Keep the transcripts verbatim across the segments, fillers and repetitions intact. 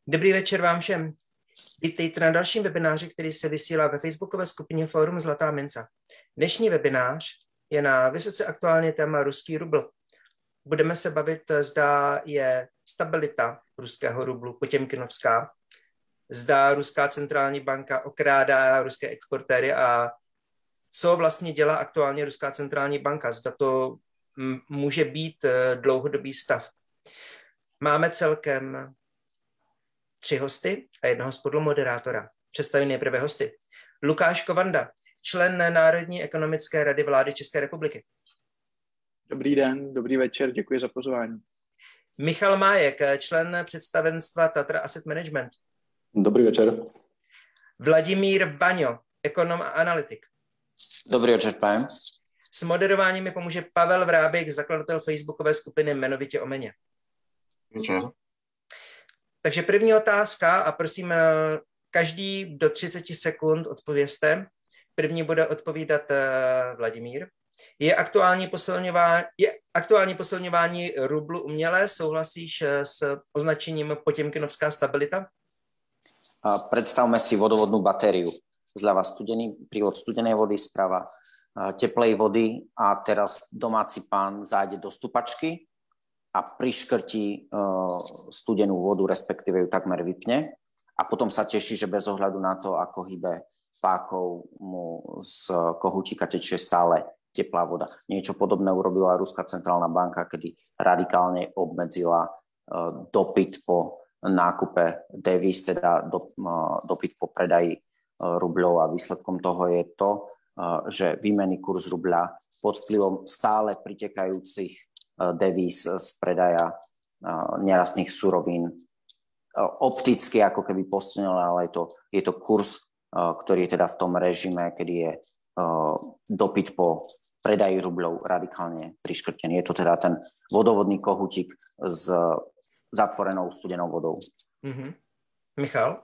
Dobrý večer vám všem. Vítejte na dalším webináři, který se vysílá ve facebookové skupině Fórum Zlatá mince. Dnešní webinář je na vysoce aktuální téma ruský rubl. Budeme se bavit, zda je stabilita ruského rublu potěmkinovská, zda ruská centrální banka okrádá ruské exportéry a co vlastně dělá aktuálně ruská centrální banka, zda to m- může být dlouhodobý stav. Máme celkem tři hosty a jednoho spolumoderátora. Představím nejprve hosty. Lukáš Kovanda, člen Národní ekonomické rady vlády České republiky. Dobrý den, dobrý večer, děkuji za pozvání. Michal Májek, člen představenstva Tatra Asset Management. Dobrý večer. Vladimír Vaňo, ekonom a analytik. Dobrý večer, prajem. S moderováním mi pomůže Pavel Vrábek, zakladatel facebookové skupiny Jmenovitě o měně. Večer. Takže první otázka a prosím, každý do třicet sekund odpovězte. První bude odpovídat Vladimír. Je aktuální posilňování, je aktuální posilňování rublu umělé? Souhlasíš s označením potěmkinovská stabilita? Predstavme si vodovodnú batériu. Zľava studený, prívod studenej vody, sprava teplej vody a teraz domáci pán zájde do stupačky a priškrtí studenú vodu, respektíve ju takmer vypne a potom sa teší, že bez ohľadu na to, ako hýbe pákou, mu z kohútika tečie stále teplá voda. Niečo podobné urobila Ruská centrálna banka, kedy radikálne obmedzila dopyt po nákupe devíz, teda dopyt po predaji rubľov a výsledkom toho je to, že výmenný kurz rubľa pod vplyvom stále pritekajúcich devíz z predaja nerastných surovín opticky ako keby posilnil, ale je to, je to kurz, ktorý je teda v tom režime, kedy je dopyt po predaji rubľov radikálne priškrtený. Je to teda ten vodovodný kohútik s zatvorenou studenou vodou. Mm-hmm. Michal?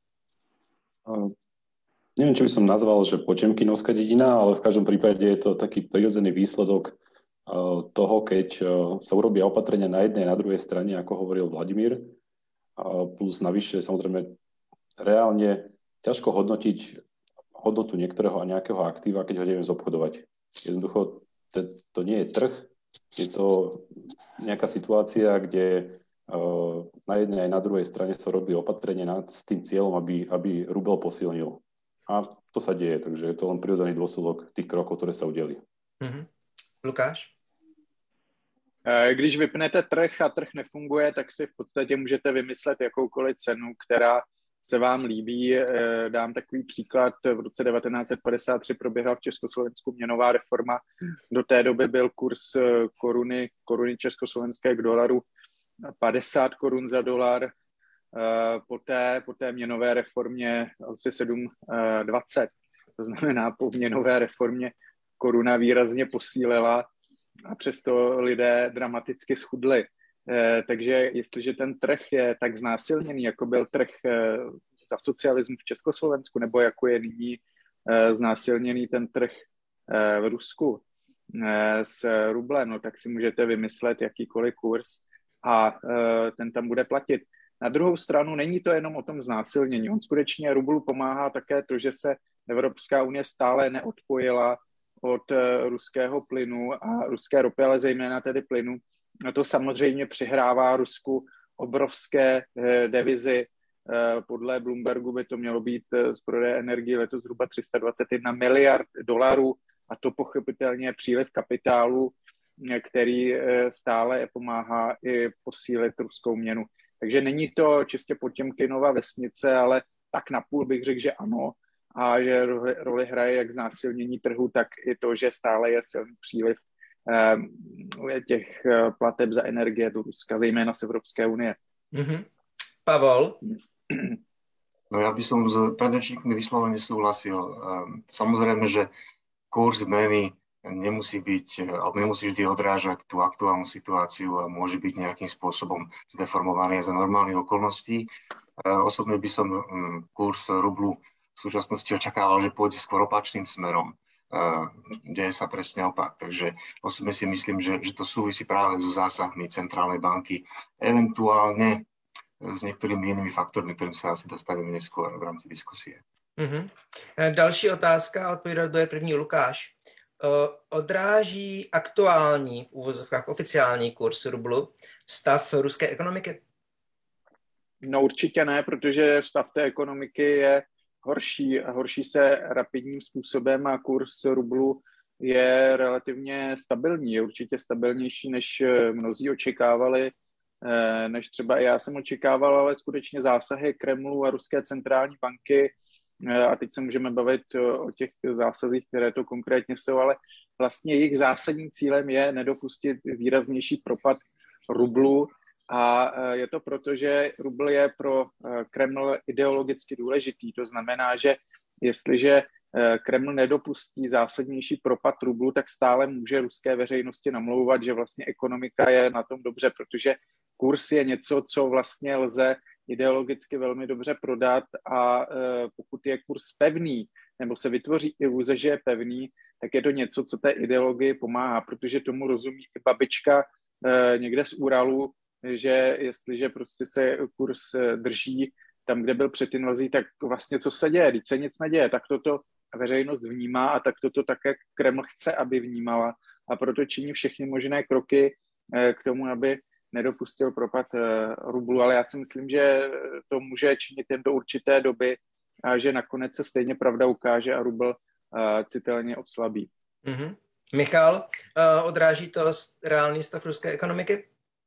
Uh, neviem, či by som nazval, že potemkinovská dedina, ale v každom prípade je to taký prirodzený výsledok uh, toho, keď uh, sa urobia opatrenia na jednej a na druhej strane, ako hovoril Vladimír, uh, plus navyše samozrejme reálne ťažko hodnotiť hodnotu niektorého a nejakého aktíva, keď ho neviem zobchodovať. Jednoducho, to, to nie je trh, je to nejaká situácia, kde uh, na jednej aj na druhej strane sa robí opatrenie nad, s tým cieľom, aby, aby rubel posilnil. A to sa deje, takže je to len prirodzený dôsledok tých krokov, ktoré sa udiali. Mm-hmm. Lukáš? Když vypnete trh a trh nefunguje, tak si v podstatě můžete vymyslet jakoukoliv cenu, která se vám líbí. Dám takový příklad. V roce devatenáct set padesát tři proběhla v Československu měnová reforma. Do té doby byl kurz koruny, koruny československé k dolaru padesát korun za dolar. Po té, po té měnové reformě asi sedm dvacet. To znamená, po měnové reformě koruna výrazně posílila a přesto lidé dramaticky schudli. Takže jestliže ten trh je tak znásilněný, jako byl trh za socialismu v Československu, nebo jako je nyní znásilněný ten trh v Rusku s rublem, no, tak si můžete vymyslet jakýkoliv kurz a ten tam bude platit. Na druhou stranu není to jenom o tom znásilnění. On skutečně rublu pomáhá také to, že se Evropská unie stále neodpojila od ruského plynu a ruské ropy, ale zejména tedy plynu. A to samozřejmě přihrává Rusku obrovské devizy. Podle Bloombergu by to mělo být z prodeje energie letos zhruba tři sta dvacet jedna miliard dolarů a to pochopitelně je příliv kapitálu, který stále pomáhá i posílit ruskou měnu. Takže není to čistě Potěmkinova vesnice, ale tak napůl bych řekl, že ano. A že roli hraje jak znásilnění trhu, tak i to, že stále je silný příliv těch plateb za energie do Ruska, zejména z Evropské unie. Mm-hmm. Pavol? No ja by som s predrečníkmi vyslovene súhlasil. Samozrejme, že kurz meny nemusí byť, alebo nemusí vždy odrážať tú aktuálnu situáciu a môže byť nejakým spôsobom zdeformovaný za normálnych okolností. Osobne by som kurz rublu v súčasnosti očakával, že pôjde skôr opačným smerom. Deje sa presne opak. Takže osobne si myslím, že, že to súvisí práve so zásahmi centrálnej banky. Eventuálne s niektorými inými faktormi, ktorým sa asi dostaneme neskôr v rámci diskusie. Mm-hmm. Další otázka, odpovědat bude první Lukáš. Odráží aktuální, v úvozovkách oficiální kurz rublu stav ruské ekonomiky? No určitě ne, protože stav té ekonomiky je horší a horší se rapidním způsobem a kurz rublu je relativně stabilní. Je určitě stabilnější, než mnozí očekávali, než třeba i já jsem očekával, ale skutečně zásahy Kremlu a Ruské centrální banky, a teď se můžeme bavit o těch zásazích, které to konkrétně jsou, ale vlastně jejich zásadním cílem je nedopustit výraznější propad rublu a je to proto, že rubl je pro Kreml ideologicky důležitý. To znamená, že jestliže Kreml nedopustí zásadnější propad rublu, tak stále může ruské veřejnosti namlouvat, že vlastně ekonomika je na tom dobře, protože kurz je něco, co vlastně lze ideologicky velmi dobře prodat a e, pokud je kurz pevný, nebo se vytvoří iluze, že je pevný, tak je to něco, co té ideologii pomáhá, protože tomu rozumí i babička e, někde z Uralu, že jestliže prostě se kurz drží tam, kde byl před invazí, tak vlastně co se děje, když se nic neděje, tak toto veřejnost vnímá a tak toto také Kreml chce, aby vnímala a proto činí všechny možné kroky e, k tomu, aby nedopustil propad rublu, ale já si myslím, že to může činit jen do určité doby a že nakonec se stejně pravda ukáže a rubl citelně oslabí. Mm-hmm. Michal, odráží to reálný stav ruské ekonomiky?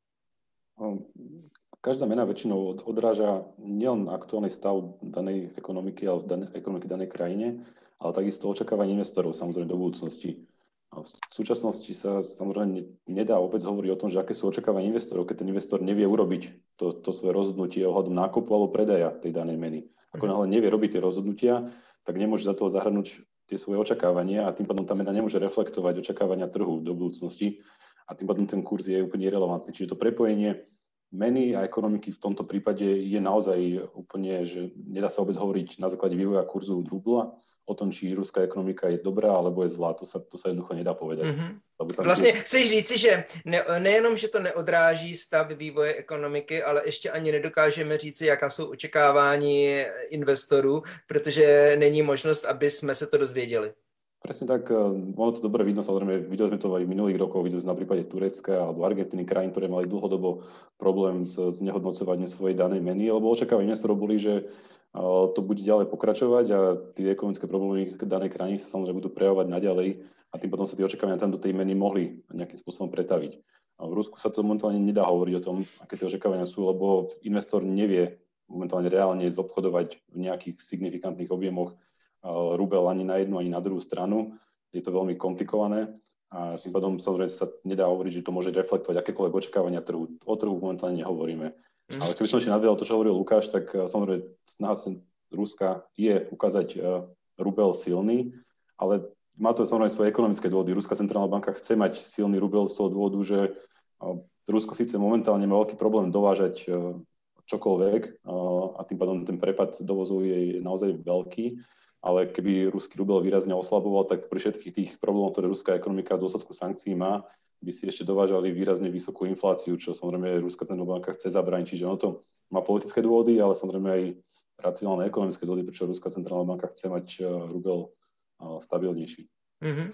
Každá mena väčšinou odráža nielen aktuálny stav danej ekonomiky, ale danej, ekonomiky danej krajine, ale takisto očakávanie investorov samozrejme do budúcnosti. A v súčasnosti sa samozrejme nedá vôbec hovoriť o tom, že aké sú očakávania investorov, keď ten investor nevie urobiť to, to svoje rozhodnutie ohľadom nákupu alebo predaja tej danej meny. Ako náhle nevie robiť tie rozhodnutia, tak nemôže za toho zahrnúť tie svoje očakávania a tým pádom tá mena nemôže reflektovať očakávania trhu do budúcnosti a tým pádom ten kurz je úplne irelevantný. Čiže to prepojenie meny a ekonomiky v tomto prípade je naozaj úplne, že nedá sa vôbec hovoriť na základe vývoja kurzu rubla o tom, či ruská ekonomika je dobrá alebo je zlá, to sa, to sa jednoducho nedá povedať. Mm-hmm. Vlastně je... chceš říci, že ne, nejenom, že to neodráží stav vývoje ekonomiky, ale ještě ani nedokážeme říci, jaká jsou očekávání investorů, protože není možnost, aby jsme se to dozvěděli. Presne tak, ono to dobre vidno, samozrejme, videli sme to aj v minulých rokoch, videli sme na prípade Turecka alebo Argentíny, krajín, ktoré mali dlhodobo problém s znehodnocovaním svojej danej meny, lebo očakávania investorov boli, že to bude ďalej pokračovať a tie ekonomické problémy danej krajiny sa samozrejme budú prejavovať naďalej a tým potom sa tie očakávania tam do tej meny mohli nejakým spôsobom pretaviť. A v Rusku sa to momentálne nedá hovoriť o tom, aké tie očakávania sú, lebo investor nevie momentálne reálne zobchodovať v nejakých signifikantných objemoch rubel ani na jednu, ani na druhú stranu. Je to veľmi komplikované a tým pádom samozrejme sa nedá hovoriť, že to môže reflektovať akékoľvek očakávania trhu. O trhu momentálne nehovoríme. Mm. Ale keby som ešte nadviedal to, čo hovoril Lukáš, tak samozrejme snaha sa Ruska je ukázať uh, rubel silný, ale má to samozrejme svoje ekonomické dôvody. Ruská centrálna banka chce mať silný rubel z toho dôvodu, že uh, Rusko síce momentálne má veľký problém dovážať uh, čokoľvek uh, a tým pádom ten prepad dovozov je naozaj veľký, ale keby ruský rubel výrazne oslaboval, tak pri všetkých tých problémov, ktoré ruská ekonomika v dôsledku sankcií má, by si ešte dovážali výrazne vysokú infláciu, čo samozrejme Ruská centrálna banka chce zabrániť. Čiže ono to má politické dôvody, ale samozrejme aj racionálne ekonomické dôvody, prečo Ruská centrálna banka chce mať rubel stabilnejší. Mm-hmm.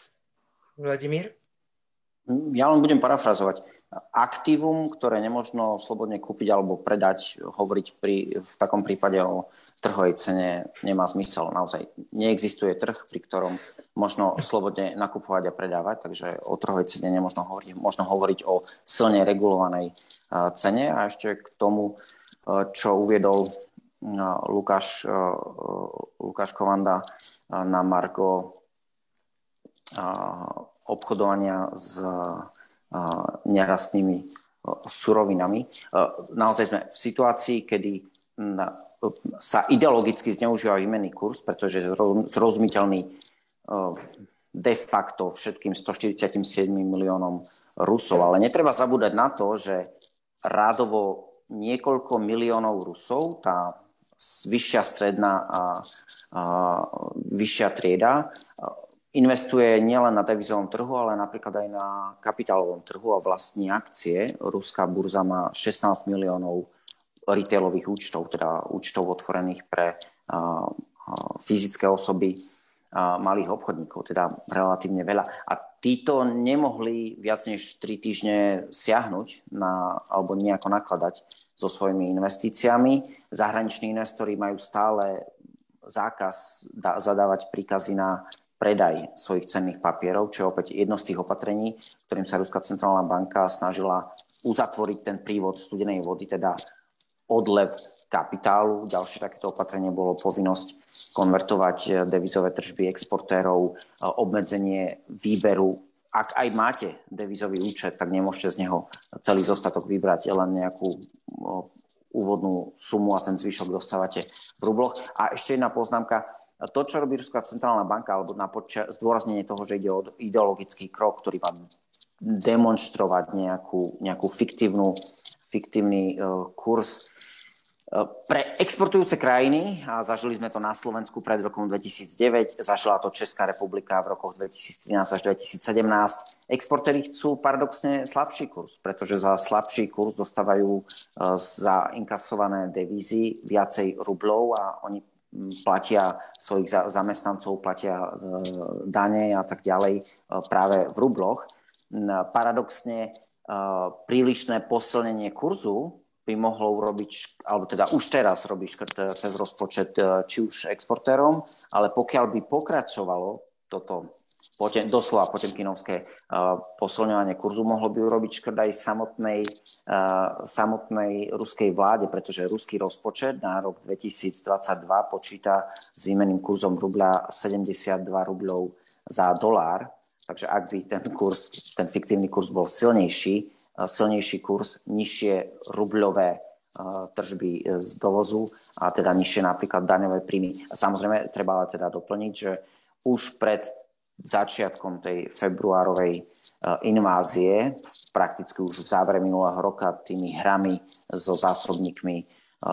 Vladimír? Ja len budem parafrazovať. Aktívum, ktoré nemožno slobodne kúpiť alebo predať, hovoriť pri, v takom prípade o trhovej cene nemá zmysel. Naozaj neexistuje trh, pri ktorom možno slobodne nakupovať a predávať, takže o trhovej cene nemožno hovoriť. Možno hovoriť o silne regulovanej cene. A ešte k tomu, čo uviedol Lukáš, Lukáš Kovanda na margo obchodovania s nerastnými surovinami. Naozaj sme v situácii, kedy sa ideologicky zneužíva výmenný kurz, pretože je zrozumiteľný de facto všetkým stoštyridsaťsedem miliónom Rusov. Ale netreba zabúdať na to, že rádovo niekoľko miliónov Rusov, tá vyššia stredná a, a vyššia trieda, investuje nielen na devizovom trhu, ale napríklad aj na kapitálovom trhu a vlastní akcie. Ruská burza má šestnásť miliónov retailových účtov, teda účtov otvorených pre fyzické osoby, malých obchodníkov, teda relatívne veľa. A títo nemohli viac než tri týždne siahnuť na, alebo nejako nakladať so svojimi investíciami. Zahraniční investori majú stále zákaz da- zadávať príkazy na predaj svojich cenných papierov, čo je opäť jedno z tých opatrení, ktorým sa Ruská centrálna banka snažila uzatvoriť ten prívod studenej vody, teda odlev kapitálu. Ďalšie takéto opatrenie bolo povinnosť konvertovať devizové tržby exportérov, obmedzenie výberu. Ak aj máte devizový účet, tak nemôžete z neho celý zostatok vybrať, len nejakú úvodnú sumu a ten zvyšok dostávate v rubloch. A ešte jedna poznámka. To, čo robí Ruská centrálna banka, alebo na poča- zdôraznenie toho, že ide o ideologický krok, ktorý má demonstrovať nejakú, nejakú fiktívnu, fiktívny uh, kurz pre exportujúce krajiny, a zažili sme to na Slovensku pred rokom dvetisícdeväť, zažila to Česká republika v rokoch dvetisíctrinásť až dvetisícsedemnásť. Exportéri chcú paradoxne slabší kurz, pretože za slabší kurz dostávajú za inkasované devízy viacej rublov a oni platia svojich zamestnancov, platia dane a tak ďalej práve v rubloch. Paradoxne prílišné posilnenie kurzu by mohlo urobiť, alebo teda už teraz robí škrt cez rozpočet či už exportérom, ale pokiaľ by pokračovalo toto potem, doslova potemkinovské uh, posilňovanie kurzu, mohlo by urobiť škrt aj samotnej, uh, samotnej ruskej vláde, pretože ruský rozpočet na rok dvetisícdvadsaťdva počíta s výmenným kurzom rubľa sedemdesiatdva rubľov za dolár, takže ak by ten kurz, ten fiktívny kurz bol silnejší, silnejší kurz, nižšie rubľové tržby z dovozu a teda nižšie napríklad daňové príjmy. A samozrejme, treba ale teda doplniť, že už pred začiatkom tej februárovej invázie, prakticky už v závere minulého roka, tými hrami so zásobníkmi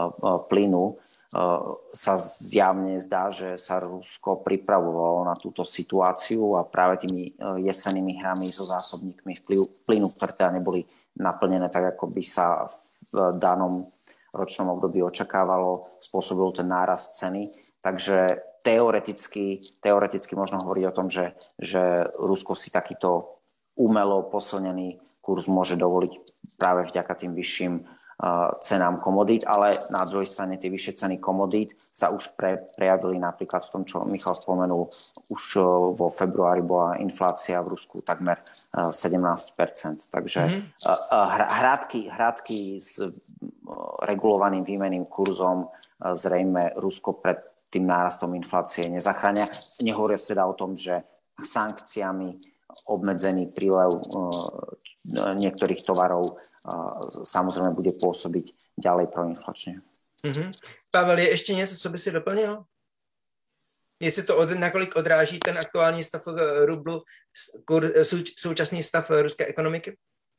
plynu, sa zjavne zdá, že sa Rusko pripravovalo na túto situáciu a práve tými jesennými hrami so zásobníkmi plynu, ktoré teda neboli naplnené tak, ako by sa v danom ročnom období očakávalo, spôsobil ten nárast ceny. Takže teoreticky, teoreticky možno hovoriť o tom, že, že Rusko si takýto umelo posilnený kurz môže dovoliť práve vďaka tým vyšším cenám komodít, ale na druhej strane tie vyššie ceny komodít sa už pre, prejavili napríklad v tom, čo Michal spomenul, už vo februári bola inflácia v Rusku takmer sedemnásť percent. Takže mm-hmm. hrádky, hrádky s regulovaným výmenným kurzom zrejme Rusko pred tým nárastom inflácie nezachránia. Nehovoria teda o tom, že sankciami obmedzený prílev niektorých tovarov samozřejmě bude působit ďalej proinflačně. Mm-hmm. Pavel, je ještě něco, co by si doplnil? Jestli to od, nakolik odráží ten aktuální stav rublu, kur, sou, současný stav ruské ekonomiky?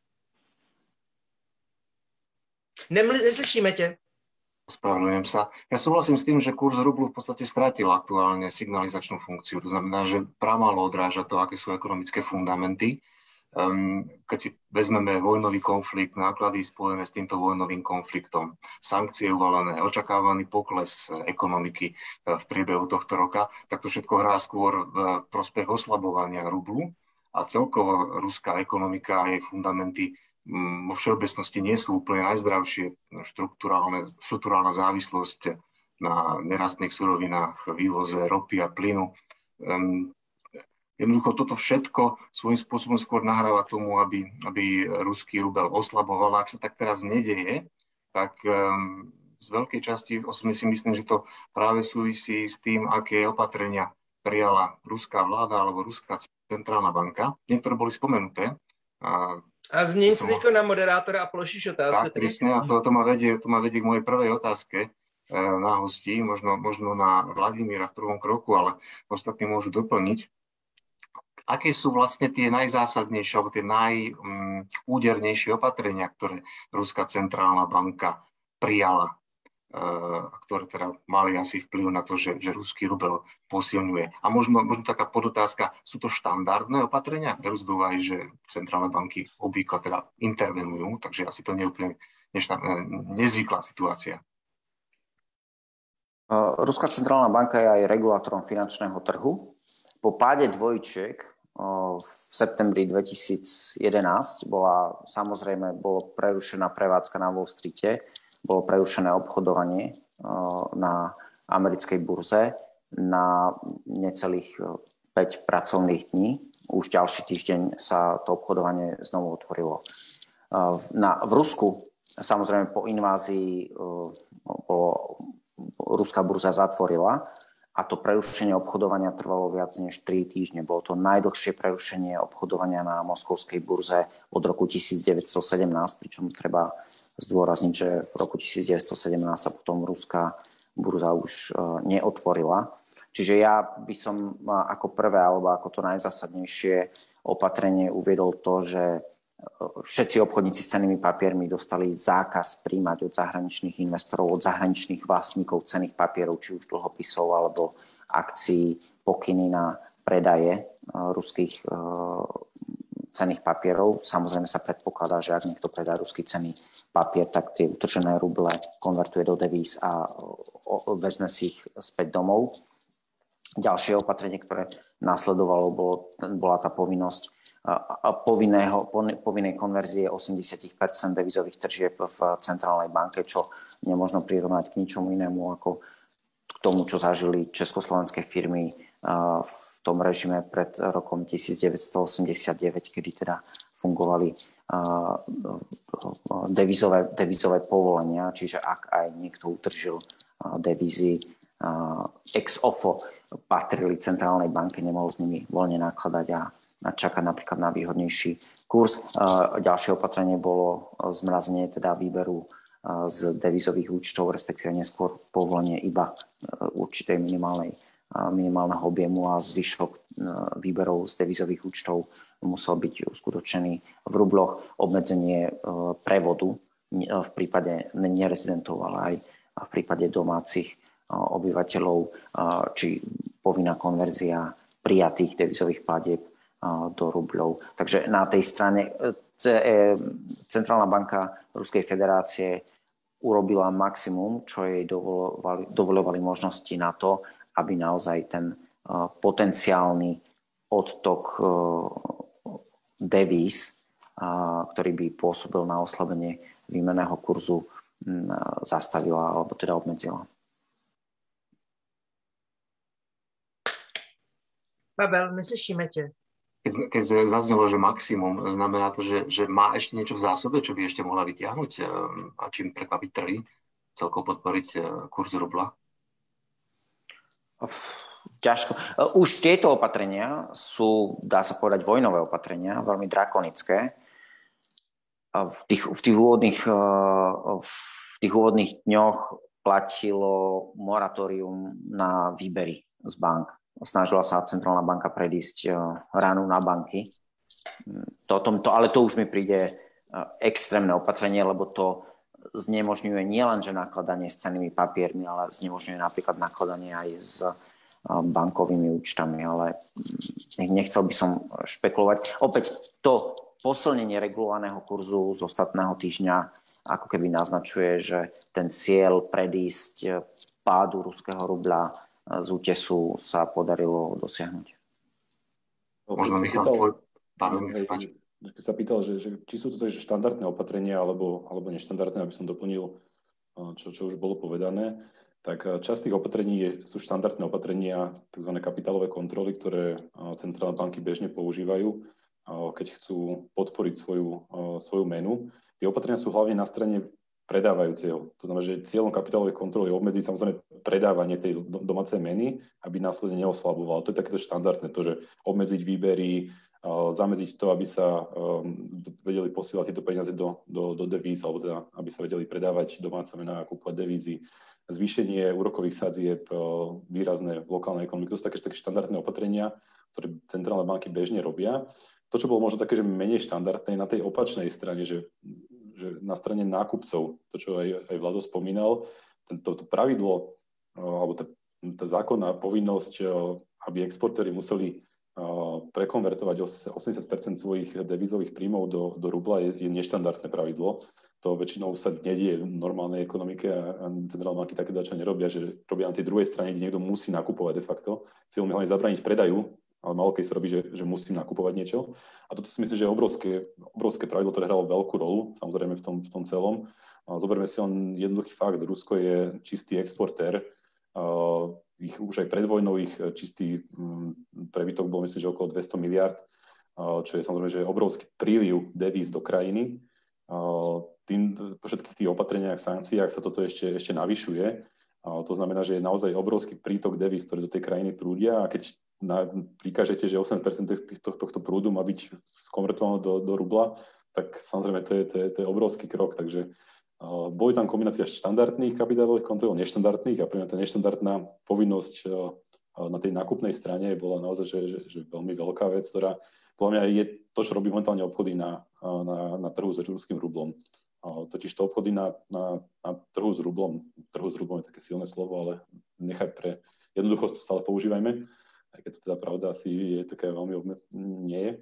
Nemli, neslyšíme tě. Spravedlňujem sa. Ja súhlasím s tým, že kurz rublu v podstate stratil aktuálne signalizačnú funkciu. To znamená, že pramálo odráža to, aké sú ekonomické fundamenty. Um, keď si vezmeme vojnový konflikt, náklady spojené s týmto vojnovým konfliktom, sankcie uvalené, očakávaný pokles ekonomiky v priebehu tohto roka, tak to všetko hrá skôr v prospech oslabovania rublu a celkovo ruská ekonomika a jej fundamenty vo všeobecnosti nie sú úplne najzdravšie. Štruktúrálna závislosť na nerastných surovinách, vývoze ropy a plynu. Um, Jednoducho toto všetko svojím spôsobom skôr nahráva tomu, aby, aby ruský rubel oslaboval. Ak sa tak teraz nedeje, tak um, z veľkej časti osobne si myslím, že to práve súvisí s tým, aké opatrenia prijala ruská vláda alebo ruská centrálna banka. Niektoré boli spomenuté. A, a změň si teďko na moderátora a položíš otázku. Tak, presne, a to, to, ma vedie, to ma vedie k mojej prvej otázke e, na hostí, možno, možno na Vladimíra v prvom kroku, ale ostatní môžu doplniť. Aké sú vlastne tie najzásadnejšie alebo tie najúdernejšie opatrenia, ktoré Ruská centrálna banka prijala ktoré teda mali asi vplyv na to, že, že ruský rubel posilňuje. A možno, možno taká podotázka, sú to štandardné opatrenia? Berú z úvahy, že centrálne banky obvykle teda intervenujú, takže asi to nie je úplne nezvyklá situácia. Ruská centrálna banka je aj regulátorom finančného trhu. Po páde dvojčiek v septembri dvetisíc jedenásť bola samozrejme bolo prerušená prevádzka na Wall Streete, bolo prerušené obchodovanie na americkej burze na necelých päť pracovných dní. Už ďalší týždeň sa to obchodovanie znovu otvorilo. Na, v Rusku samozrejme po invázii bolo, ruská burza zatvorila a to prerušenie obchodovania trvalo viac než tri týždne. Bolo to najdlhšie prerušenie obchodovania na moskovskej burze od roku devätnásť sedemnásť, pričom treba zdôrazniť, že v roku devätnásť sedemnásť sa potom ruská burza už neotvorila. Čiže ja by som ako prvé, alebo ako to najzásadnejšie opatrenie uviedol to, že všetci obchodníci s cennými papiermi dostali zákaz príjmať od zahraničných investorov, od zahraničných vlastníkov cenných papierov, či už dlhopisov alebo akcií, pokyny na predaje ruských cenných papierov. Samozrejme sa predpokladá, že ak niekto predá ruský cenný papier, tak tie utržené ruble konvertuje do devíz a vezme si ich späť domov. Ďalšie opatrenie, ktoré nasledovalo, bolo, bola tá povinnosť povinného, povinnej konverzie osemdesiat percent devizových tržieb v centrálnej banke, čo nemožno prirovnať k ničomu inému ako k tomu, čo zažili československé firmy v v tom režime pred rokom devätnásť osemdesiatdeväť, kedy teda fungovali devizové, devizové povolenia, čiže ak aj niekto utržil devízy ex ofo patrili centrálnej banke, nemohol s nimi voľne nakladať a čakať napríklad na výhodnejší kurz. Ďalšie opatrenie bolo zmrazenie teda výberu z devizových účtov, respektíve neskôr povolenie iba určitej minimálnej minimálneho objemu a zvyšok výberov z devizových účtov musel byť uskutočený v rubloch, obmedzenie prevodu v prípade nerezidentov, ale aj v prípade domácich obyvateľov, či povinná konverzia prijatých devizových platieb do rubľov. Takže na tej strane Centrálna banka Ruskej federácie urobila maximum, čo jej dovolovali, dovolovali možnosti na to, aby naozaj ten uh, potenciálny odtok uh, devíz, uh, ktorý by pôsobil na oslabenie výmenného kurzu, um, zastavila alebo teda obmedzila. Pavel, neslyšíme tě. Keď, keď zaznelo, že maximum, znamená to, že, že má ešte niečo v zásobe, čo by ešte mohla vytiahnuť a čím prekvapiť trhy, celkovo podporiť kurz rubla? Ťažko. Už tieto opatrenia sú, dá sa povedať, vojnové opatrenia, veľmi drakonické. V tých, v tých, úvodných, v tých úvodných dňoch platilo moratórium na výbery z bank. Snažila sa Centrálna banka predísť ránu na banky. To, to, to, ale to už mi príde extrémne opatrenie, lebo to znemožňuje nielenže nakladanie s cennými papiermi, ale znemožňuje napríklad nakladanie aj s bankovými účtami, ale nechcel by som špekulovať. Opäť to posilnenie regulovaného kurzu z ostatného týždňa ako keby naznačuje, že ten cieľ predísť pádu ruského rubľa z útesu sa podarilo dosiahnuť. Možno Michal, tvoj pán, nech sa páči. Keď sa pýtal, že, že či sú to takže štandardné opatrenia alebo, alebo neštandardné, aby som doplnil, čo, čo už bolo povedané, tak časť tých opatrení je, sú štandardné opatrenia, tzv. Kapitálové kontroly, ktoré centrálne banky bežne používajú, keď chcú podporiť svoju, svoju menu. Tie opatrenia sú hlavne na strane predávajúceho. To znamená, že cieľom kapitálovej kontroly je obmedziť samozrejme predávanie tej domácej meny, aby následne neoslaboval. To je takéto štandardné, to, že obmedziť výbery, zamedziť to, aby sa um, vedeli posielať tieto peniaze do, do, do devíz, alebo teda, aby sa vedeli predávať domáce mená a kúpovať devízy. Zvýšenie úrokových sadzieb, uh, výrazné v lokálnej ekonomike. To sú také, také štandardné opatrenia, ktoré centrálne banky bežne robia. To, čo bolo možno také, že menej štandardné, na tej opačnej strane, že, že na strane nákupcov, to, čo aj, aj Vlado spomínal, tento to pravidlo, alebo tá, tá zákonná povinnosť, aby exportéri museli prekonvertovať osemdesiat percent svojich devizových príjmov do, do rubla, je, je neštandardné pravidlo. To väčšinou sa nedieje v normálnej ekonomike a centrálne banky také dačo nerobia, že robia na tej druhej strane, kde niekto musí nakupovať de facto. Cieľom je hlavne zabrániť predaju, ale málo keď sa robí, že, že musím nakupovať niečo. A toto si myslím, že je obrovské, obrovské pravidlo, ktoré hralo veľkú rolu, samozrejme v tom, v tom celom. A zoberme si len jednoduchý fakt, Rusko je čistý exportér. Uh, ich už aj pred vojnou ich čistý um, prebytok bol, myslím, že okolo dvesto miliárd, uh, čo je samozrejme že obrovský príliv devíz do krajiny. Uh, tým, po všetkých tých opatreniach, sankciách sa toto ešte, ešte navyšuje. Uh, to znamená, že je naozaj obrovský prítok devíz, ktoré do tej krajiny prúdia, a keď na, prikážete, že osem percent tohto, tohto prúdu má byť skonvertované do, do rubla, tak samozrejme to je, to je, to je obrovský krok. Takže uh, boli tam kombinácia štandardných kapitálových kontrol, neštandardných, a pre mňa tá neštandardná povinnosť uh, na tej nákupnej strane bola naozaj že, že, že veľmi veľká vec, ktorá podľa mňa je to, čo robí momentálne obchody na, na, na trhu s ruským rublom. Totiž to obchody na, na, na trhu s rublom, trhu s rublom je také silné slovo, ale nechaj pre jednoduchosť to stále používajme, aj keď to teda pravda asi je také veľmi obme- nie je.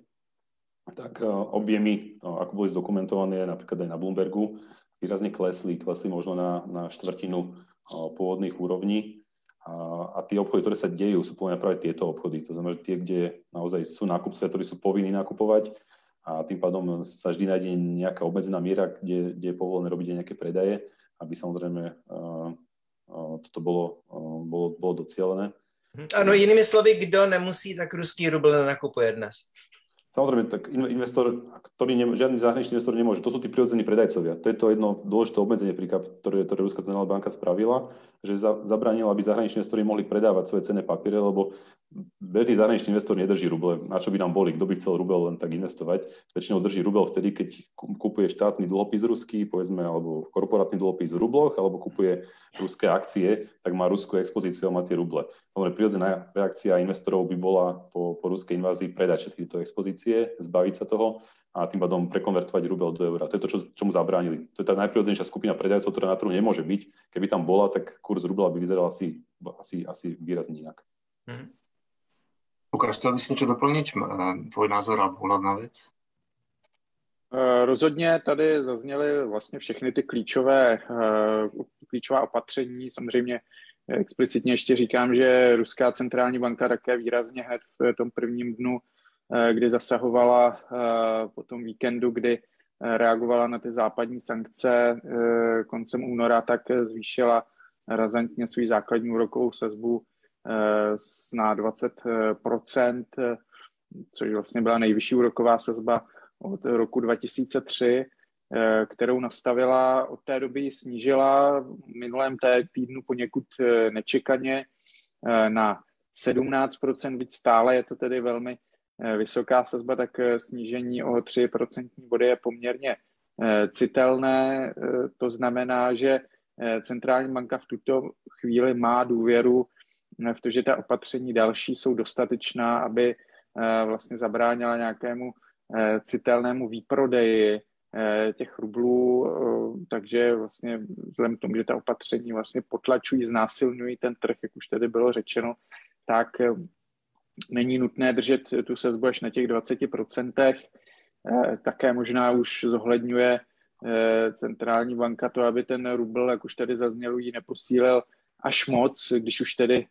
Tak objemy, ako boli zdokumentované napríklad aj na Bloombergu, výrazne klesli, klesli možno na, na štvrtinu pôvodných úrovní. A, a tie obchody, ktoré sa dejú, sú podľa mňa práve tieto obchody. To znamená, že tie, kde naozaj sú nákupcovia, ktorí sú povinní nakupovať, a tým pádom sa vždy nájde nejaká obmedzená miera, kde, kde je povolené robiť aj nejaké predaje, aby samozrejme uh, uh, toto bolo, uh, bolo, bolo docielené. Ano, jinými slovy, kdo nemusí, tak ruský rubl nakupuje dnes. Samozrejme, tak investor, ktorý ne, žiadny zahraničný investor nemôže, to sú tí prirodzení predajcovia. To je to jedno dôležité obmedzenie, ktoré, ktoré Ruská centrálna banka spravila, že za, zabránila, aby zahraniční investori mohli predávať svoje cenné papiere, lebo bežný zahraničný investor nedrží ruble. Na čo by nám boli? Kto by chcel rubel len tak investovať? Väčšinou drží rubel vtedy, keď kupuje štátny dlhopis ruský, povedzme, alebo korporátny dlhopis v rubloch, alebo kupuje ruské akcie, tak má ruskú expozíciu a má tie ruble. Samozrejme, prirodzená reakcia investorov by bola po, po ruskej invázii predať všetky tieto expozície, zbaviť sa toho a tým pádom prekonvertovať rubel do eura. To je to, čo, čomu zabránili. To je tá najprirodzenejšia skupina predajcov, ktorá na trhu nemôže byť. Keby tam bola, tak kurz rubla by vyzeral asi, asi, asi výrazne inak. Hmm. Lukáš, chcel by si niečo doplniť? Tvoj názor a pohľad na vec? Rozhodně tady zazněly vlastně všechny ty klíčové, klíčová opatření. Samozřejmě explicitně ještě říkám, že Ruská centrální banka také výrazně hned v tom prvním dnu, kdy zasahovala po tom víkendu, kdy reagovala na ty západní sankce koncem února, tak zvýšila razantně svou základní úrokovou sazbu na dvacet procent, což vlastně byla nejvyšší úroková sazba od roku dva tisíce tři, kterou nastavila, od té doby ji snížila v minulém týdnu poněkud nečekaně na sedmnáct procent, byť stále je to tedy velmi vysoká sazba, tak snížení o tři procentní body je poměrně citelné. To znamená, že centrální banka v tuto chvíli má důvěru v to, že ta opatření další jsou dostatečná, aby vlastně zabránila nějakému citelnému výprodeji těch rublů, takže vlastně vzhledem k tomu, že ta opatření vlastně potlačují, znásilňují ten trh, jak už tady bylo řečeno, tak není nutné držet tu sazbu až na těch dvaceti procentech. Také možná už zohledňuje centrální banka to, aby ten rubl, jak už tady zaznělo, ji neposílil až moc, když už tedy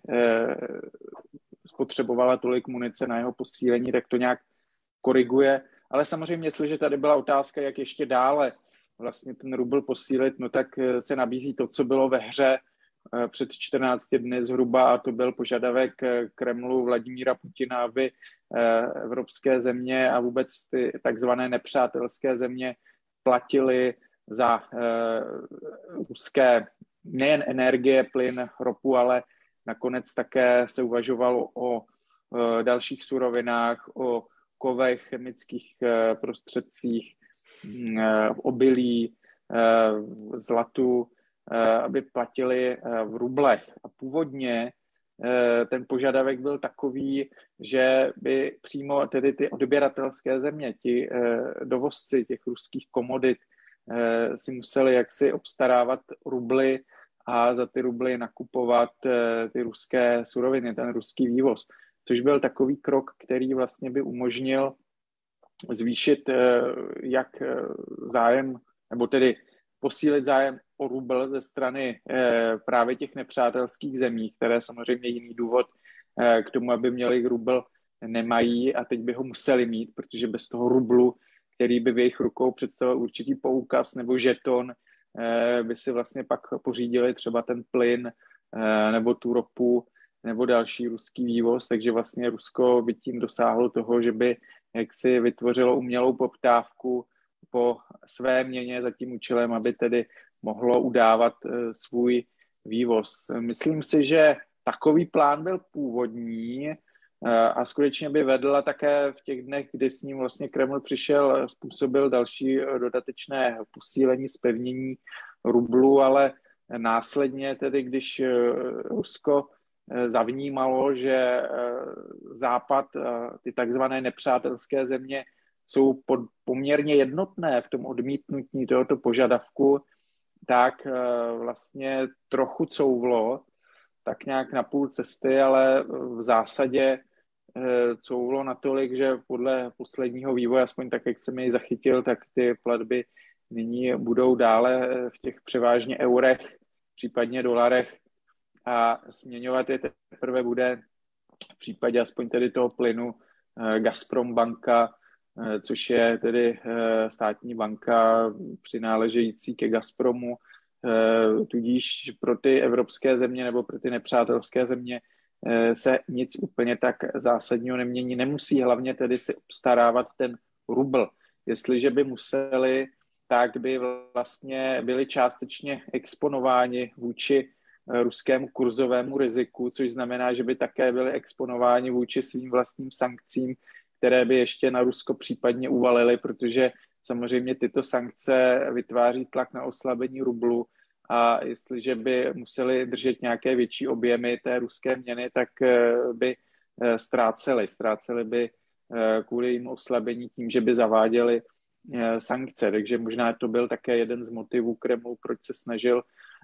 spotřebovala tolik munice na jeho posílení, tak to nějak koriguje. Ale samozřejmě, jestliže tady byla otázka, jak ještě dále vlastně ten rubl posílit, no tak se nabízí to, co bylo ve hře před čtrnácti dny zhruba, a to byl požadavek Kremlu Vladimíra Putina, aby evropské země a vůbec ty takzvané nepřátelské země platily za ruské nejen energie, plyn, ropu, ale nakonec také se uvažovalo o dalších surovinách, o kovech, chemických prostředcích, obilí, zlatu, aby platili v rublech. A původně ten požadavek byl takový, že by přímo tedy ty odběratelské země, ti dovozci těch ruských komodit si museli jaksi obstarávat rubly a za ty rubly nakupovat ty ruské suroviny, ten ruský vývoz, což byl takový krok, který vlastně by umožnil zvýšit jak zájem, nebo tedy posílit zájem o rubl ze strany právě těch nepřátelských zemí, které samozřejmě jiný důvod k tomu, aby měli rubl, nemají a teď by ho museli mít, protože bez toho rublu, který by v jejich rukou představoval určitý poukaz nebo žeton, by si vlastně pak pořídili třeba ten plyn nebo tu ropu nebo další ruský vývoz, takže vlastně Rusko by tím dosáhlo toho, že by jaksi vytvořilo umělou poptávku po své měně za tím účelem, aby tedy mohlo udávat svůj vývoz. Myslím si, že takový plán byl původní a skutečně by vedl a také v těch dnech, kdy s ním vlastně Kreml přišel, způsobil další dodatečné posílení, zpevnění rublu, ale následně tedy, když Rusko zavnímalo, že Západ, ty takzvané nepřátelské země, jsou pod, poměrně jednotné v tom odmítnutí tohoto požadavku, tak vlastně trochu couvlo, tak nějak na půl cesty, ale v zásadě couvlo natolik, že podle posledního vývoje, aspoň tak, jak jsem jej zachytil, tak ty platby nyní budou dále v těch převážně eurech, případně dolarech a směňovat je teprve bude v případě aspoň tedy toho plynu Gazprom banka, což je tedy státní banka přináležející ke Gazpromu, tudíž pro ty evropské země nebo pro ty nepřátelské země se nic úplně tak zásadního nemění. Nemusí hlavně tedy si obstarávat ten rubl. Jestliže by museli, tak by vlastně byli částečně exponováni vůči ruskému kurzovému riziku, což znamená, že by také byli exponováni vůči svým vlastním sankcím, které by ještě na Rusko případně uvalily, protože samozřejmě tyto sankce vytváří tlak na oslabení rublu a jestliže by museli držet nějaké větší objemy té ruské měny, tak by ztráceli. Ztráceli by kvůli jim oslabení tím, že by zaváděli sankce. Takže možná to byl také jeden z motivů Kremlu, proč se snažil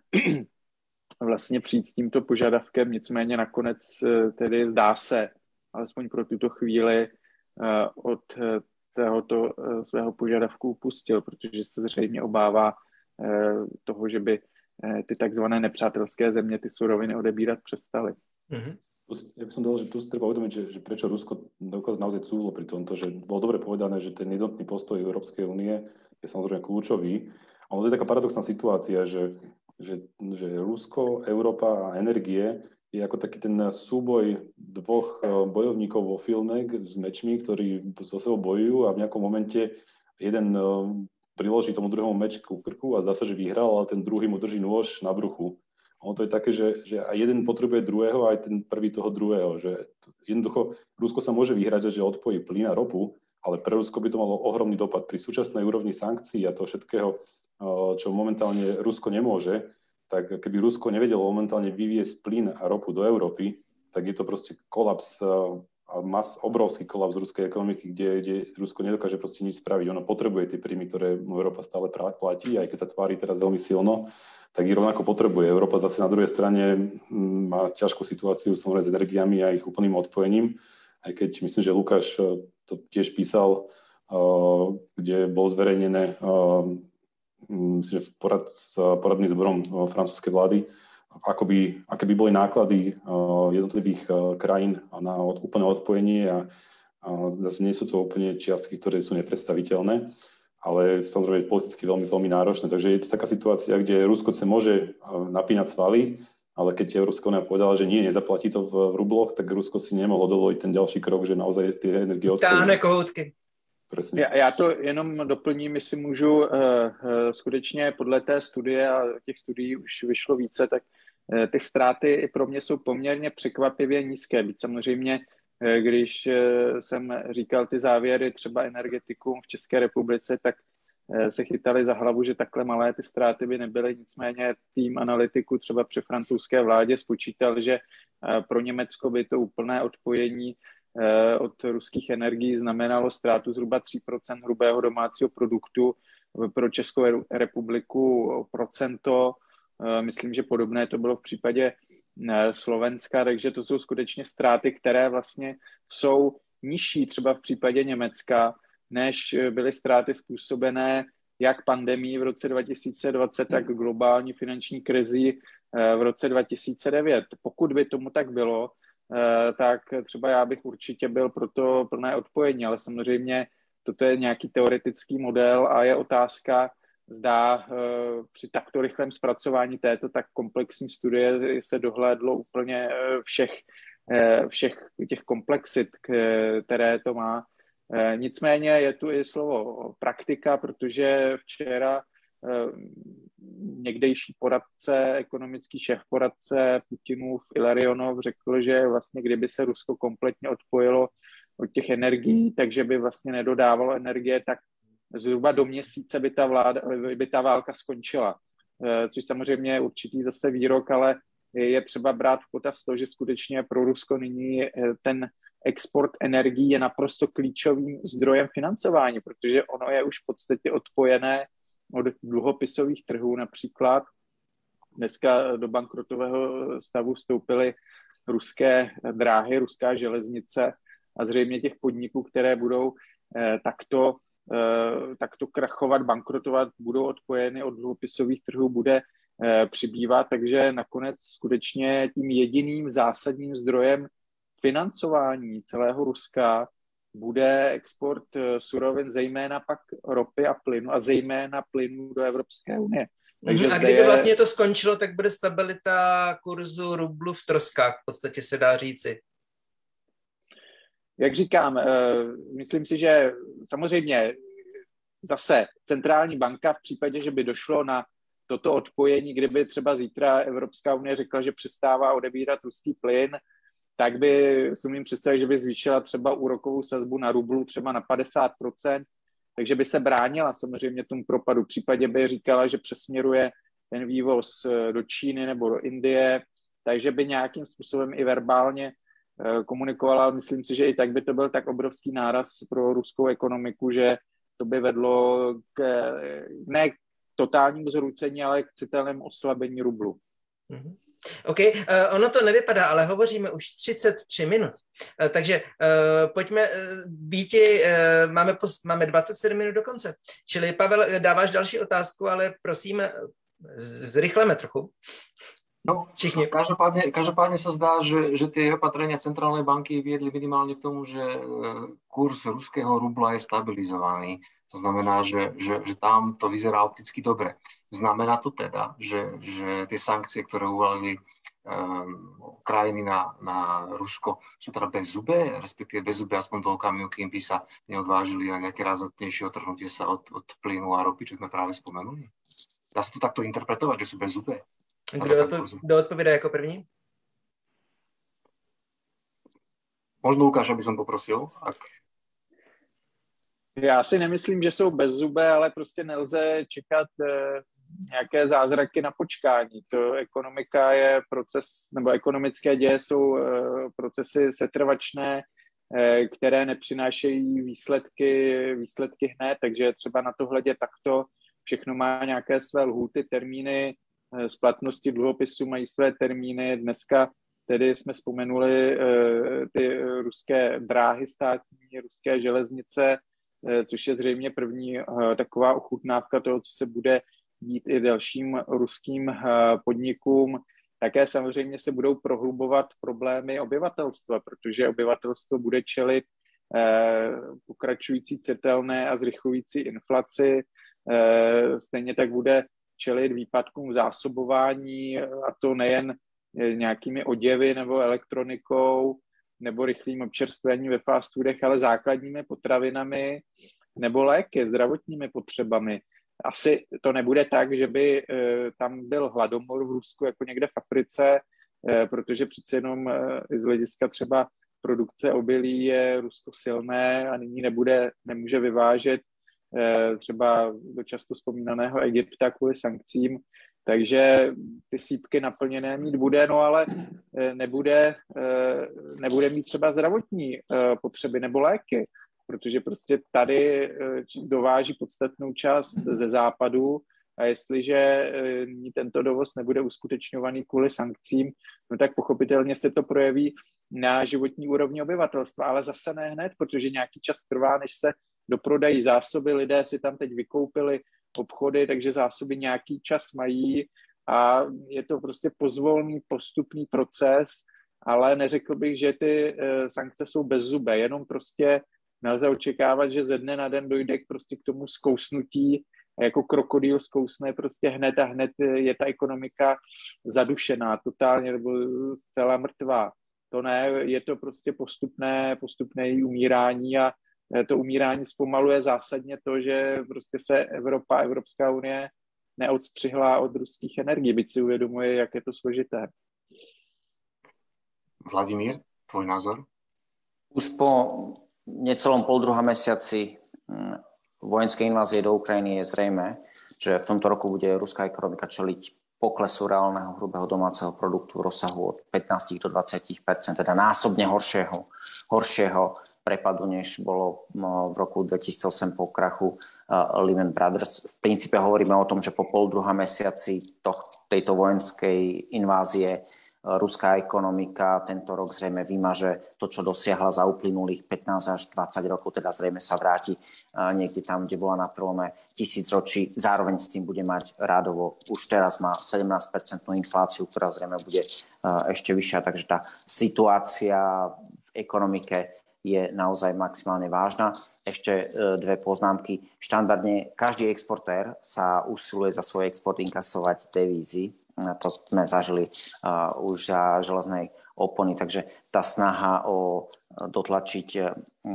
vlastně přijít s tímto požadavkem. Nicméně nakonec tedy zdá se, alespoň pro tuto chvíli, od tohoto svého požadavku upustil, protože se zřejmě obává toho, že by ty takzvané nepřátelské země ty suroviny odebírat přestaly. Mm-hmm. Ja by som dal, že tu si treba uvedomiť, že, že prečo Rusko dokaz naozaj cúvlo pri tomto, že bolo dobre povedané, že ten jednotný postoj Európskej únie je samozrejme kľúčový. A ono je taká paradoxná situácia, že, že, že Rusko, Európa a energie je ako taký ten súboj dvoch bojovníkov vo filme s mečmi, ktorí so sebou bojujú a v nejakom momente jeden priloží tomu druhému meč ku krku a zdá sa, že vyhral, ale ten druhý mu drží nôž na bruchu. Ono to je také, že, že aj jeden potrebuje druhého, aj ten prvý toho druhého. Že jednoducho Rusko sa môže vyhrať, že odpojí plyn a ropu, ale pre Rusko by to malo ohromný dopad. Pri súčasnej úrovni sankcií a toho všetkého, čo momentálne Rusko nemôže, tak keby Rusko nevedelo momentálne vyviesť plyn a ropu do Európy, tak je to proste kolaps, mas, obrovský kolaps ruskej ekonomiky, kde, kde Rusko nedokáže proste nič spraviť. Ono potrebuje tie príjmy, ktoré Európa stále platí, aj keď sa tvári teraz veľmi silno, tak ich rovnako potrebuje. Európa zase na druhej strane má ťažkú situáciu samozrejme s energiami a ich úplným odpojením, aj keď myslím, že Lukáš to tiež písal, kde bol zverejnené myslím, že porad s poradným zborom francúzskej vlády, ako by, aké by boli náklady jednotlivých krajín na úplné odpojenie a, a zase nie sú to úplne čiastky, ktoré sú nepredstaviteľné, ale samozrejme politicky veľmi, veľmi náročné. Takže je to taká situácia, kde Rusko sa môže napínať svaly, ale keď Európska únia povedala, že nie, nezaplatí to v, v rubloch, tak Rusko si nemohlo dovoliť ten ďalší krok, že naozaj tie energie odpojí. Táhne kohoutky. Já, já to jenom doplním, jestli můžu, uh, uh, skutečně podle té studie, a těch studií už vyšlo více, tak uh, ty ztráty i pro mě jsou poměrně překvapivě nízké. Byť samozřejmě, uh, když uh, jsem říkal ty závěry třeba energetikům v České republice, tak uh, se chytali za hlavu, že takhle malé ty ztráty by nebyly. Nicméně tým analytiků třeba při francouzské vládě spočítal, že uh, pro Německo by to úplné odpojení od ruských energií znamenalo ztrátu zhruba tři procenta hrubého domácího produktu, pro Českou republiku procento, Myslím, že podobné to bylo v případě Slovenska, takže to jsou skutečně ztráty, které vlastně jsou nižší třeba v případě Německa, než byly ztráty způsobené jak pandemií v roce dva tisíce dvacet, tak globální finanční krizi v roce dva tisíce devět. Pokud by tomu tak bylo, tak třeba já bych určitě byl pro to plné odpojení, ale samozřejmě toto je nějaký teoretický model a je otázka, zda při takto rychlém zpracování této tak komplexní studie se dohlédlo úplně všech, všech těch komplexit, které to má. Nicméně je tu i slovo praktika, protože včera někdejší poradce, ekonomický šéf poradce Putinův Ilarionov řekl, že vlastně kdyby se Rusko kompletně odpojilo od těch energií, takže by vlastně nedodávalo energie, tak zhruba do měsíce by ta, vláda, by ta válka skončila. Což samozřejmě je určitý zase výrok, ale je třeba brát v potaz to, že skutečně pro Rusko nyní ten export energií je naprosto klíčovým zdrojem financování, protože ono je už v podstatě odpojené od dluhopisových trhů například. Dneska do bankrotového stavu vstoupily ruské dráhy, ruská železnice a zřejmě těch podniků, které budou eh, takto, eh, takto krachovat, bankrotovat, budou odpojeny od dluhopisových trhů, bude eh, přibývat, takže nakonec skutečně tím jediným zásadním zdrojem financování celého Ruska bude export surovin, zejména pak ropy a plynu a zejména plynu do Evropské unie. Takže a kdyby je... vlastně to skončilo, tak bude stabilita kurzu rublu v troskách, v podstatě se dá říci. Jak říkám, myslím si, že samozřejmě zase centrální banka v případě, že by došlo na toto odpojení, kdyby třeba zítra Evropská unie řekla, že přestává odebírat ruský plyn, tak by si umím představit, že by zvýšila třeba úrokovou sazbu na rublu třeba na padesát procent, takže by se bránila samozřejmě tomu propadu. V případě by říkala, že přesměruje ten vývoz do Číny nebo do Indie, takže by nějakým způsobem i verbálně komunikovala. Myslím si, že i tak by to byl tak obrovský náraz pro ruskou ekonomiku, že to by vedlo k, ne k totálnímu zhroucení, ale k citelnému oslabení rublu. Mm-hmm. OK, uh, ono to nevypadá, ale hovoříme už třicet tři minut, uh, takže uh, pojďme uh, býti, uh, máme, pos- máme dvacet sedm minut do konce, čili Pavel, dáváš další otázku, ale prosím, uh, zrychleme trochu. No, Všichni. Každopádne, každopádne sa zdá, že, že tie opatrenia centrálnej banky viedli minimálne k tomu, že kurz ruského rubla je stabilizovaný. To znamená, že, že, že tam to vyzerá opticky dobre. Znamená to teda, že, že tie sankcie, ktoré uvalili um, krajiny na, na Rusko, sú teda bezzubé, respektíve bezzubé aspoň do okamihu, kým by sa neodvážili na nejaké razantnejšie otrhnutie sa od, od plynu a ropy, čo sme práve spomenuli? Dá sa to takto interpretovať, že sú bezzubé? Kdo, odpo- kdo odpovídá jako první? Možno Lukáša by som poprosil. Ak... Já si nemyslím, že jsou bezzubé, ale prostě nelze čekat eh, nějaké zázraky na počkání. To ekonomika je proces, nebo ekonomické děje jsou eh, procesy setrvačné, eh, které nepřinášejí výsledky, výsledky hned, takže třeba na to hledět takto. Všechno má nějaké své lhůty, termíny, splatnosti dluhopisů mají své termíny. Dneska tedy jsme vzpomenuli ty ruské dráhy státní, ruské železnice, což je zřejmě první taková ochutnávka toho, co se bude dít i dalším ruským podnikům. Také samozřejmě se budou prohlubovat problémy obyvatelstva, protože obyvatelstvo bude čelit pokračující citelné a zrychlující inflaci. Stejně tak bude čelit výpadkům v zásobování, a to nejen nějakými oděvy nebo elektronikou nebo rychlým občerstvením ve fast foodech, ale základními potravinami nebo léky, zdravotními potřebami. Asi to nebude tak, že by tam byl hladomor v Rusku jako někde v Africe, protože přece jenom z hlediska třeba produkce obilí je Rusko silné a nyní nebude, nemůže vyvážet třeba do často vzpomínaného Egypta kvůli sankcím, takže ty sípky naplněné mít bude, no ale nebude, nebude mít třeba zdravotní potřeby nebo léky, protože prostě tady dováží podstatnou část ze západu a jestliže tento dovoz nebude uskutečňovaný kvůli sankcím, no tak pochopitelně se to projeví na životní úrovni obyvatelstva, ale zase ne hned, protože nějaký čas trvá, než se doprodají zásoby, lidé si tam teď vykoupili obchody, takže zásoby nějaký čas mají a je to prostě pozvolný, postupný proces, ale neřekl bych, že ty sankce jsou bezzubé, jenom prostě nelze očekávat, že ze dne na den dojde k, prostě k tomu zkousnutí a jako krokodýl zkousne prostě hned a hned je ta ekonomika zadušená, totálně nebo zcela mrtvá. To ne, je to prostě postupné, postupné její umírání a to umírání zpomaluje zásadně to, že prostě se Evropa, Evropská unie neodstřihla od ruských energií, byť si uvědomuje, jak je to složité. Vladimír, tvoj názor? Už po necelom pol druhá mesiaci vojenskej invázie do Ukrajiny je zrejme, že v tomto roku bude ruská ekonomika čeliť poklesu reálneho hrubého domáceho produktu v rozsahu od pätnásť do dvadsať percent, teda násobne horšieho, horšieho prepadu, než bolo v roku dvetisícosem po krachu Lehman Brothers. V princípe hovoríme o tom, že po pol druhá mesiaci toh, tejto vojenskej invázie ruská ekonomika tento rok zrejme vymaže to, čo dosiahla za uplynulých pätnásť až dvadsať rokov, teda zrejme sa vráti niekde tam, kde bola na prelome tisícročí. Zároveň s tým bude mať rádovo, už teraz má sedemnásť percent infláciu, ktorá zrejme bude ešte vyššia, takže tá situácia v ekonomike je naozaj maximálne vážna. Ešte dve poznámky. Štandardne každý exportér sa usiluje za svoj export inkasovať devízy. To sme zažili uh, už za železnej opony, takže tá snaha o dotlačiť uh,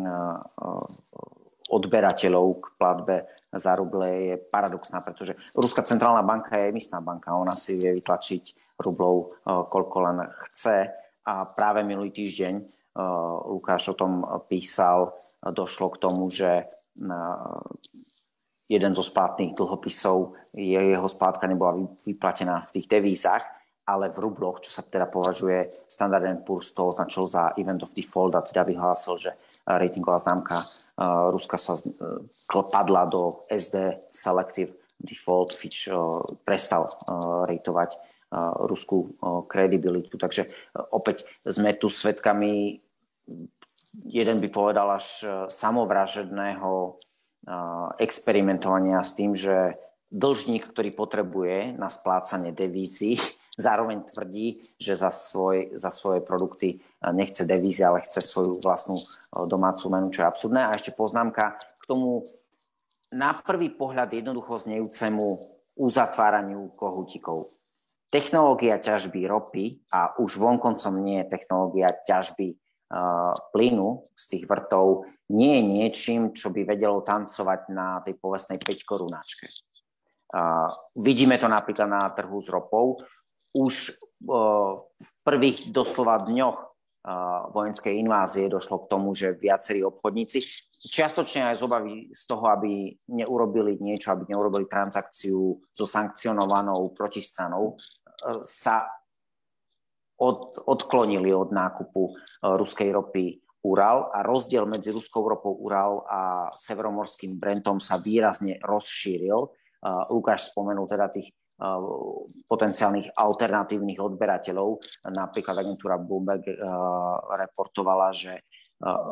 odberateľov k platbe za ruble je paradoxná, pretože Ruská centrálna banka je emisná banka, ona si vie vytlačiť rublov uh, koľko len chce a práve minulý týždeň uh, Lukáš o tom písal, došlo k tomu, že uh, jeden zo splátnych dlhopisov, jeho splátka nebola vyplatená v tých devízach, ale v rubloch, čo sa teda považuje, Standard and Poor's to označil za event of default a teda vyhlásil, že ratingová známka uh, Ruska sa uh, padla do es dé Selective Default. Fitch uh, prestal uh, ratovať uh, ruskú uh, kredibilitu. Takže uh, opäť sme tu svedkami, jeden by povedal až uh, samovražedného experimentovania s tým, že dlžník, ktorý potrebuje na splácanie devízy, zároveň tvrdí, že za, svoj, za svoje produkty nechce devízy, ale chce svoju vlastnú domácu menu, čo je absurdné. A ešte poznámka k tomu na prvý pohľad jednoducho znejúcemu uzatváraniu kohútikov. Technológia ťažby ropy, a už vonkoncom nie je technológia ťažby uh, plynu z tých vrtov, nie je niečím, čo by vedelo tancovať na tej povestnej päťkorunáčke. Uh, vidíme to napríklad na trhu s ropou. Už uh, v prvých doslova dňoch uh, vojenskej invázie došlo k tomu, že viacerí obchodníci, čiastočne aj z obavy z toho, aby neurobili niečo, aby neurobili transakciu so sankcionovanou protistranou, uh, sa od, odklonili od nákupu uh, ruskej ropy Ural a rozdiel medzi ruskou ropou Ural a severomorským Brentom sa výrazne rozšíril. Uh, Lukáš spomenul teda tých uh, potenciálnych alternatívnych odberateľov. Napríklad agentúra Bloomberg uh, reportovala, že uh,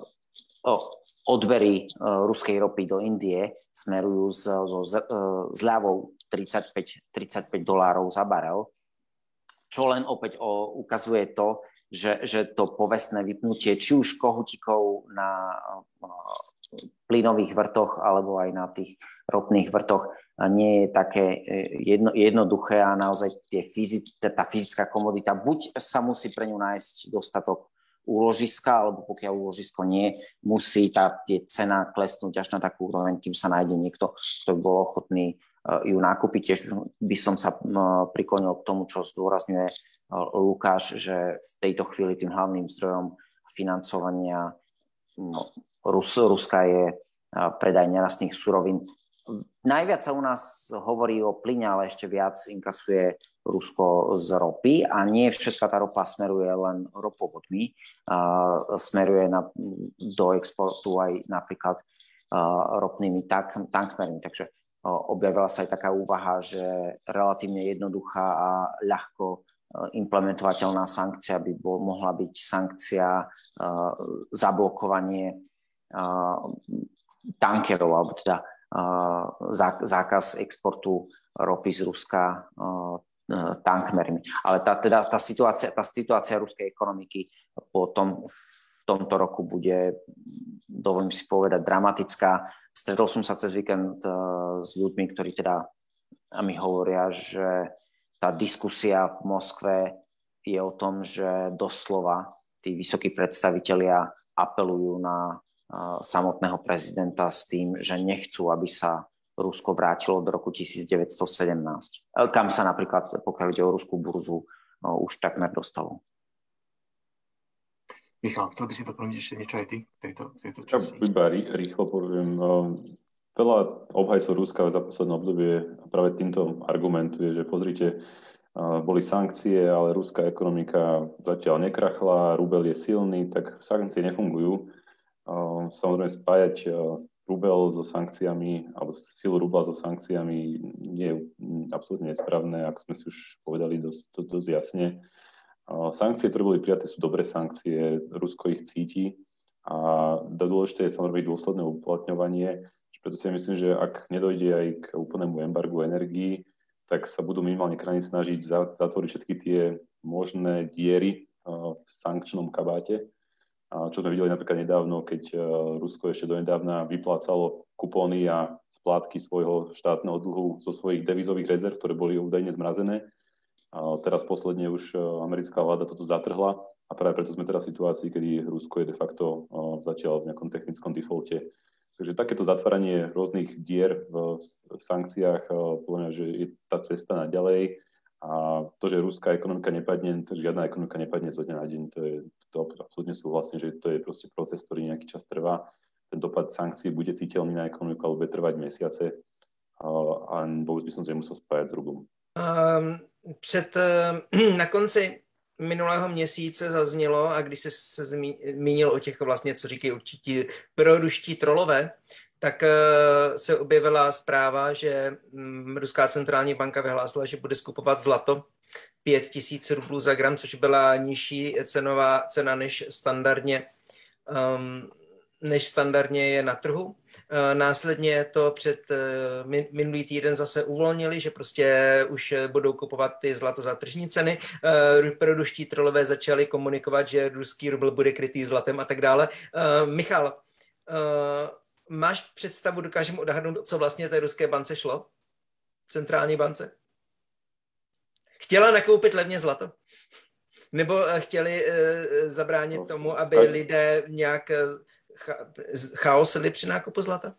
odbery uh, ruskej ropy do Indie smerujú s, so z, uh, zľavou tridsaťpäť, tridsaťpäť dolárov za barel, čo len opäť o, ukazuje to, Že, že to povestné vypnutie či už kohutíkov na plynových vrtoch alebo aj na tých ropných vrtoch nie je také jedno, jednoduché a naozaj tie fyzic, tá fyzická komodita buď sa musí pre ňu nájsť dostatok úložiska, alebo pokiaľ úložisko nie, musí tá tie cena klesnúť až na takú úroveň, kým sa nájde niekto, kto by bol ochotný ju nakúpiť. Tiež by som sa priklonil k tomu, čo zdôrazňuje Lukáš, že v tejto chvíli tým hlavným zdrojom financovania no, Rus, Ruska je predaj nerastných surovín. Najviac sa u nás hovorí o plyne, ale ešte viac inkasuje Rusko z ropy a nie všetká tá ropa smeruje len ropovodmi, smeruje na, do exportu aj napríklad ropnými tank, tankmermi. Takže objavila sa aj taká úvaha, že relatívne jednoduchá a ľahko implementovateľná sankcia by bol, mohla byť sankcia zablokovanie tankerov, alebo teda zákaz exportu ropy z Ruska tankmermi. Ale tá, teda, tá, situácia, tá situácia ruskej ekonomiky po tom, v tomto roku bude, dovolím si povedať, dramatická. Stretol som sa cez víkend s ľuďmi, ktorí teda a mi hovoria, že tá diskusia v Moskve je o tom, že doslova tí vysokí predstavitelia apelujú na samotného prezidenta s tým, že nechcú, aby sa Rusko vrátilo do roku devätnásť sedemnásť, kam sa napríklad, pokiaľ ide o ruskú burzu, už takmer dostalo. Michal, chcel by si doplniť ešte niečo aj ty v tejto, tejto časti? Ja iba rýchlo poviem. Veľa obhajcov Ruska za posledné obdobie práve týmto argumentuje, že pozrite, boli sankcie, ale ruská ekonomika zatiaľ nekrachla, rubel je silný, tak sankcie nefungujú. Samozrejme spájať rubel so sankciami, alebo silu rubla so sankciami nie je absolútne nesprávne, ako sme si už povedali dosť, dosť jasne. Sankcie, ktoré boli prijaté, sú dobré sankcie, Rusko ich cíti a dôležité je samozrejme ich dôsledné uplatňovanie. Preto si myslím, že ak nedojde aj k úplnému embargu energií, tak sa budú minimálne krajiny snažiť zatvoriť všetky tie možné diery v sankčnom kabáte. Čo sme videli napríklad nedávno, keď Rusko ešte donedávna vyplácalo kupóny a splátky svojho štátneho dlhu zo svojich devizových rezerv, ktoré boli údajne zmrazené. A teraz posledne už americká vláda toto zatrhla a práve preto sme teraz v situácii, kedy Rusko je de facto zatiaľ v nejakom technickom defaulte. Takže takéto zatváranie rôznych dier v, v sankciách, podľa mňa, že je tá cesta na ďalej. A to, že ruská ekonomika nepadne, to žiadna ekonomika nepadne zo dňa na deň, to je to absolútne súhlasne, že to je proste proces, ktorý nejaký čas trvá. Ten dopad sankcií bude citeľný na ekonomiku, ale bude trvať mesiace a vôbec by som sa nemusel spájať s rublom. Um, před, na konci minulého měsíce zaznělo, a když se, se zmínil o těch vlastně, co říkají určitě proruští trolové, tak uh, se objevila zpráva, že um, Ruská centrální banka vyhlásila, že bude skupovat zlato pět tisíc rublů za gram, což byla nižší cenová cena než standardně, um, než standardně je na trhu. Uh, následně to před uh, minulý týden zase uvolnili, že prostě už budou kupovat ty zlato za tržní ceny. Uh, proruští trolové začali komunikovat, že ruský rubl bude krytý zlatem a tak dále. Uh, Michal, uh, máš představu, dokážeme odhadnout, co vlastně té ruské bance šlo? Centrální bance? Chtěla nakoupit levně zlato? Nebo chtěli uh, zabránit tomu, aby lidé nějak chaosili při nákupu zlata?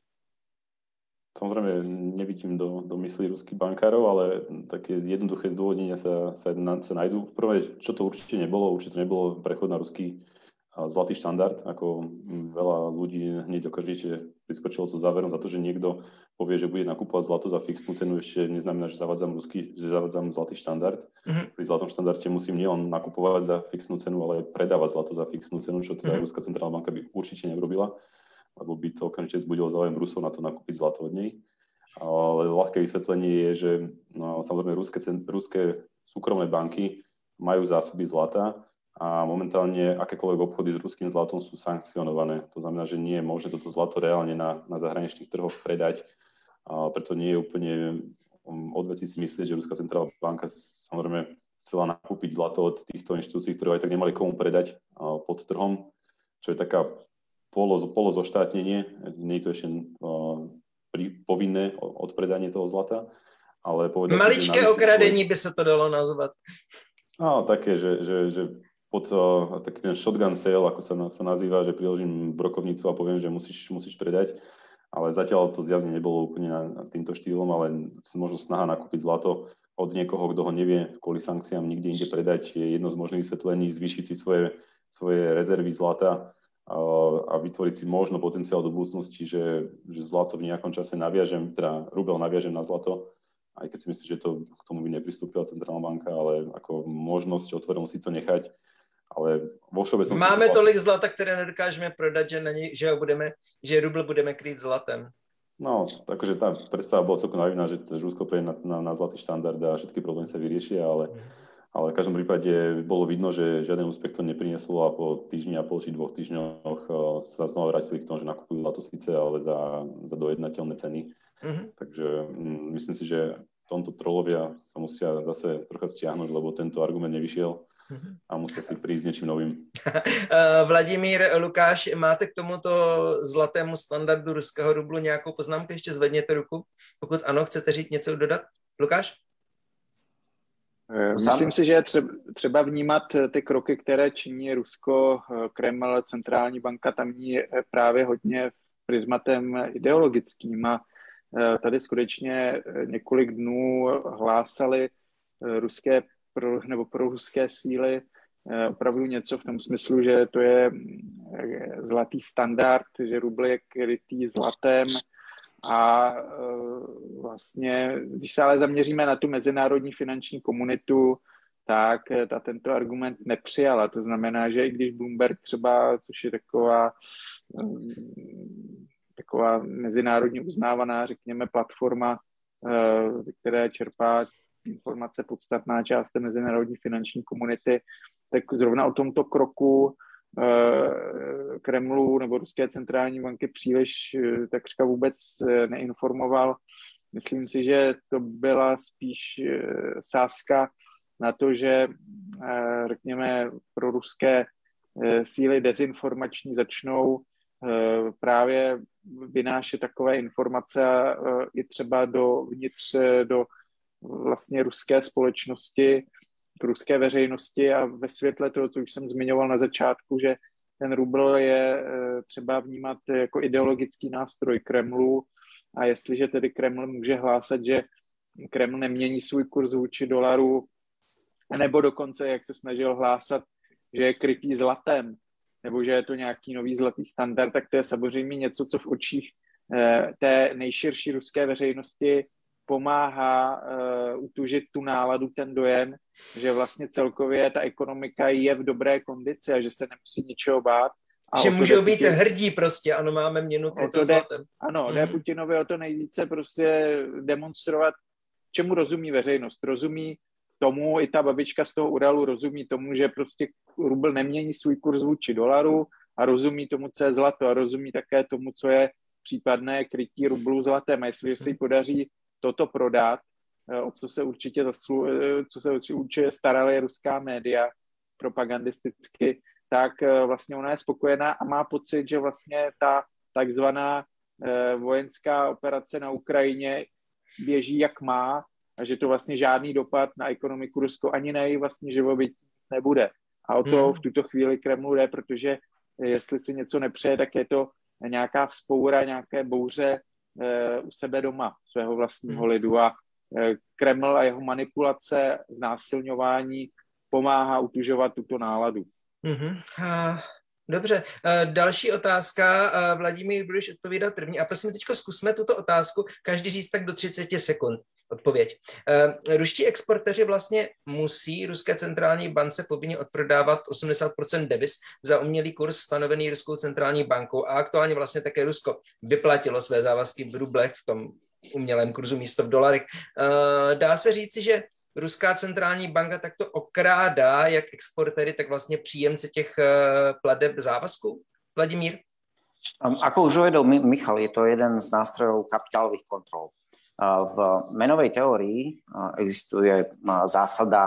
Samozrejme, nevidím do, do myslí ruských bankárov, ale také jednoduché zdôvodnenia sa, sa, sa nájdú. V prvom rade, čo to určite nebolo, určite nebolo prechod na ruský zlatý štandard, ako veľa ľudí hneď okamžite vyskočilo so záverom za to, že niekto povie, že bude nakupovať zlato za fixnú cenu, ešte neznamená, že zavádzam ruský, že zavádzam zlatý štandard. Mm-hmm. Pri zlatom štandarde musím nielen nakupovať za fixnú cenu, ale aj predávať zlato za fixnú cenu, čo teda mm-hmm. Ruská centrálna banka by určite neurobila, lebo by to okamžite zbudilo záujem Rusov na to nakúpiť zlato od nej. Ale ľahké vysvetlenie je, že no, samozrejme ruské, ruské súkromné banky majú zásoby zlata a momentálne akékoľvek obchody s ruským zlatom sú sankcionované. To znamená, že nie je možné toto zlato reálne na, na zahraničných trhoch predať. A preto nie je úplne od veci si myslieť, že Ruská centrálna banka samozrejme chcela nakúpiť zlato od týchto inštitúcií, ktoré aj tak nemali komu predať pod trhom, čo je taká polo, polo zoštátnenie. Nie je to ešte pri, povinné odpredanie toho zlata. Ale maličké si, okradení by sa to dalo nazvať. Áno, také, že, že, že pod uh, taký ten shotgun sale, ako sa, sa nazýva, že priložím brokovnicu a poviem, že musíš, musíš predať. Ale zatiaľ to zjavne nebolo úplne na, na týmto štýlom, ale možno snaha nakúpiť zlato od niekoho, kto ho nevie kvôli sankciám nikde inde predať, je jedno z možných vysvetlení, zvýšiť si svoje, svoje rezervy zlata a, a vytvoriť si možno potenciál do budúcnosti, že, že zlato v nejakom čase naviažem, teda rubel naviažem na zlato, aj keď si myslím, že to k tomu by nepristúpila centrálna banka, ale ako možnosť otvorenou si to nechať. Ale vo všeobecnosti... Máme tolik zlata, které nedokážeme prodat, že, na ně, že, ho budeme, že rubl budeme krýt zlatem. No, takže tá predstava bola celkom naivná, že Rusko prejde na, na, na zlatý štandard a všetky problémy sa vyriešia, ale, ale v každom prípade bolo vidno, že žiaden úspech to neprinieslo a po týždni a pol či dvoch týždňoch sa znova vrátili k tomu, že nakupujú zlato síce, ale za, za dojednateľné ceny. Mm-hmm. Takže mm, myslím si, že v tomto trolovia sa musia zase trocha stiahnuť, lebo tento argument nevyšiel. A musí si prísť něčím novým. Vladimír, Lukáš, máte k tomuto zlatému standardu ruského rublu nějakou poznámku? Ještě zvedněte ruku. Pokud ano, chcete říct něco dodat? Lukáš? Myslím si, že je třeba vnímat ty kroky, které činí Rusko, Kreml, centrální banka, tamní právě hodně prismatem ideologickým. A tady skutečně několik dnů hlásali ruské pro, nebo pro ruské síly opravdu něco v tom smyslu, že to je zlatý standard, že rubl je krytý zlatem a vlastně, když se ale zaměříme na tu mezinárodní finanční komunitu, tak ta tento argument nepřijala. To znamená, že i když Bloomberg třeba, což je taková, taková mezinárodně uznávaná, řekněme, platforma, ze které čerpá informace podstatná část té mezinárodní finanční komunity, tak zrovna o tomto kroku eh, Kremlu nebo Ruské centrální banky příliš eh, takřka vůbec eh, neinformoval. Myslím si, že to byla spíš eh, sázka na to, že eh, řekněme pro ruské eh, síly dezinformační začnou eh, právě vynášet takové informace eh, i třeba dovnitř do vlastně ruské společnosti, k ruské veřejnosti a ve světle toho, co už jsem zmiňoval na začátku, že ten rubl je třeba vnímat jako ideologický nástroj Kremlu a jestliže tedy Kreml může hlásat, že Kreml nemění svůj kurz vůči dolaru, nebo dokonce, jak se snažil hlásat, že je krytý zlatem, nebo že je to nějaký nový zlatý standard, tak to je samozřejmě něco, co v očích té nejširší ruské veřejnosti pomáhá uh, utužit tu náladu, ten dojem, že vlastně celkově ta ekonomika je v dobré kondici a že se nemusí ničeho bát. A že můžou být Putin... hrdí prostě, ano, máme měnu krytou zlatem. Ano, jde mm. Putinovi o to nejvíce prostě demonstrovat, čemu rozumí veřejnost. Rozumí tomu, i ta babička z toho Uralu rozumí tomu, že prostě rubl nemění svůj kurz vůči dolaru a rozumí tomu, co je zlato a rozumí také tomu, co je případné krytí rublu zlatem. A jestliže se jí podaří toto prodat, o co se určitě zaslu, co se určitě starali ruská média propagandisticky, tak vlastně ona je spokojená a má pocit, že vlastně ta takzvaná vojenská operace na Ukrajině běží jak má a že to vlastně žádný dopad na ekonomiku Rusko ani na její vlastní živobytí nebude. A o to hmm. v tuto chvíli Kremlu jde, protože jestli si něco nepřeje, tak je to nějaká vzpoura, nějaké bouře u sebe doma, svého vlastního lidu a Kreml a jeho manipulace, znásilňování pomáhá utužovat tuto náladu. Mm-hmm. Dobře, další otázka. Vladimír, budeš odpovídat první. A prosím, teďko zkusme tuto otázku každý říct tak do třicet sekund. Odpověď. Ruští exportéři vlastně musí Ruské centrální bance povinně odprodávat osmdesát procent deviz za umělý kurz stanovený Ruskou centrální bankou a aktuálně vlastně také Rusko vyplatilo své závazky v rublech v tom umělém kurzu místo v dolarech. Dá se říci, že Ruská centrální banka takto okrádá jak exportéry, tak vlastně příjemce těch plateb závazků? Vladimír? Ako už uvedol Michal, je to jeden z nástrojov kapitálových kontrol. V menovej teórii existuje zásada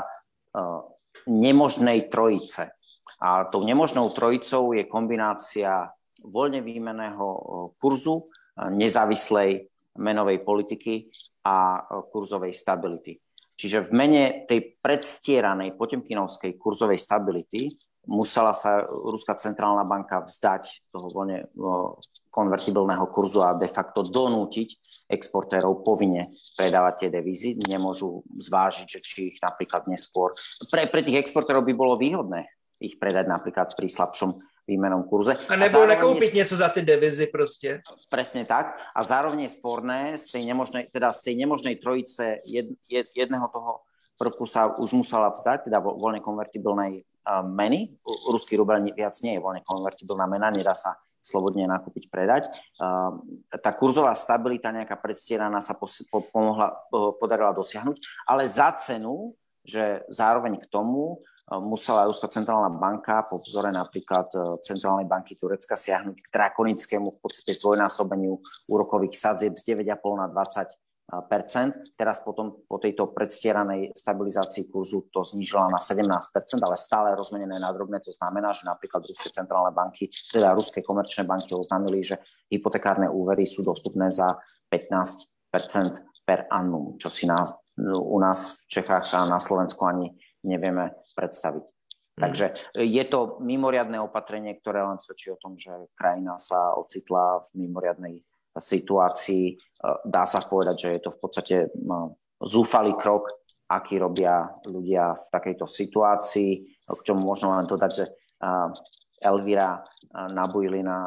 nemožnej trojice. A tou nemožnou trojicou je kombinácia voľne výmenného kurzu, nezávislej menovej politiky a kurzovej stability. Čiže v mene tej predstieranej potemkinovskej kurzovej stability musela sa Ruská centrálna banka vzdať toho voľne konvertibilného kurzu a de facto donútiť exportérov povinne predávať tie devízy. Nemôžu zvážiť, že či ich napríklad neskôr... Pre, pre tých exportérov by bolo výhodné ich predať napríklad pri slabšom výmenom kurze. A nebo nakúpiť je... niečo za tie devízy proste. Presne tak. A zároveň je sporné z tej nemožnej, teda z tej nemožnej trojice jed, jed, jedného toho prvku sa už musela vzdať, teda voľne konvertibilnej uh, meny. Ruský rubel viac nie je voľne konvertibilná mena, nedá sa slobodne nakúpiť, predať. Tá kurzová stabilita nejaká predstieraná sa pomohla, podarila dosiahnuť, ale za cenu, že zároveň k tomu musela Ruská centrálna banka po vzore napríklad Centrálnej banky Turecka siahnuť k drakonickému v podstate dvojnásobeniu úrokových sadzieb z deväť celá päť na dvadsať percent. Teraz potom po tejto predstieranej stabilizácii kurzu to znížila na sedemnásť percent, ale stále rozmenené na drobné. To znamená, že napríklad ruské centrálne banky, teda ruské komerčné banky oznámili, že hypotekárne úvery sú dostupné za pätnásť percent per annum, čo si nás, u nás v Čechách a na Slovensku ani nevieme predstaviť. Mm. Takže je to mimoriadne opatrenie, ktoré len svedčí o tom, že krajina sa ocitla v mimoriadnej situácii. Dá sa povedať, že je to v podstate zúfalý krok, aký robia ľudia v takejto situácii. K čomu možno len dodať, že Elvira Nabujlina,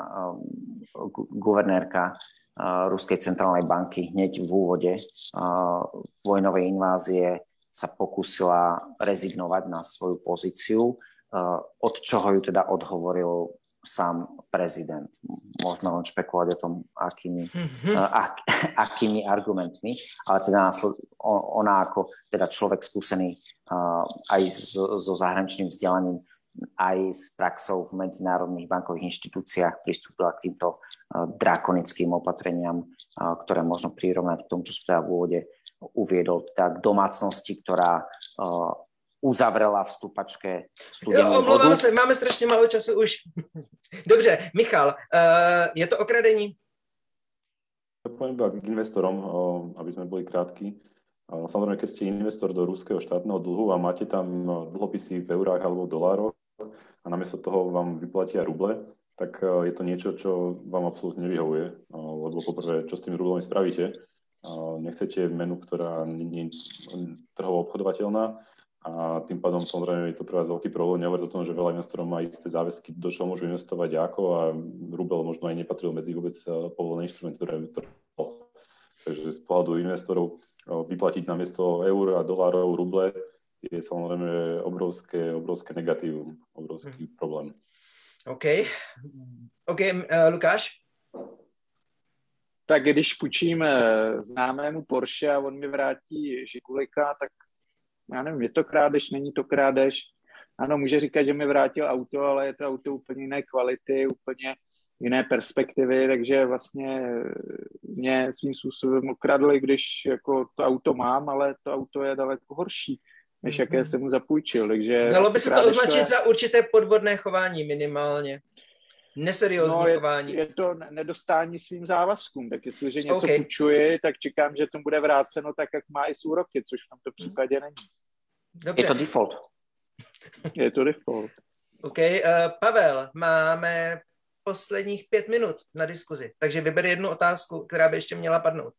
guvernérka Ruskej centrálnej banky, hneď v úvode vojnovej invázie sa pokúsila rezignovať na svoju pozíciu, od čoho ju teda odhovoril sám prezident. Možno len špekulovať o tom, akými, mm-hmm. ak, akými argumentmi, ale teda ona ako teda človek skúsený uh, aj so, so zahraničným vzdelaním, aj s praxou v medzinárodných bankových inštitúciách pristúpila k týmto uh, drakonickým opatreniam, uh, ktoré možno prirovnať k tomu, čo som teda v úvode uviedol, teda k domácnosti, ktorá uh, uzavrela v stupačke studenú vodu. Omlouvám se, máme strašně málo času už. Dobře, Michal, uh, je to okradení? Poviem iba k investorom, aby sme boli krátki. Samozrejme, keď ste investor do ruského štátneho dlhu a máte tam dlhopisy v eurách alebo v dolároch a namiesto toho vám vyplatia ruble, tak je to niečo, čo vám absolútne nevyhovuje. Lebo poprvé, čo s tými rublami spravíte? Nechcete menu, ktorá nie je trhovo obchodovateľná, a tým pádom samozrejme je to pre vás veľký problém. Nehovorí o tom, že veľa investorov má isté záväzky, do čoho môžu investovať ako, a rubel možno aj nepatril medzi vôbec povolené inštrumenty, ktoré takže z pohľadu investorov vyplatiť namiesto eur a dolárov ruble je samozrejme obrovské, obrovské negatívum, obrovský hmm. problém. OK. OK, uh, Lukáš? Tak když půjčím známému Porsche a on mi vrátí Žigulika, tak já nevím, je to krádež, není to krádež. Ano, může říkat, že mi vrátil auto, ale je to auto úplně jiné kvality, úplně jiné perspektivy, takže vlastně mě svým způsobem okradli, když jako to auto mám, ale to auto je daleko horší, než mm-hmm. jaké jsem mu zapůjčil. Takže dalo by se to označit za určité podvodné chování minimálně. Neseriózní no, chování. Je, je to nedostání svým závazkům, tak jestliže něco okay. půjčuji, tak čekám, že to bude vráceno tak, jak má i s úroky, což v tomto případě není. Dobře. Je to default. Je to default. OK, uh, Pavel, máme posledních pět minut na diskuzi, takže vyber jednu otázku, která by ještě měla padnout.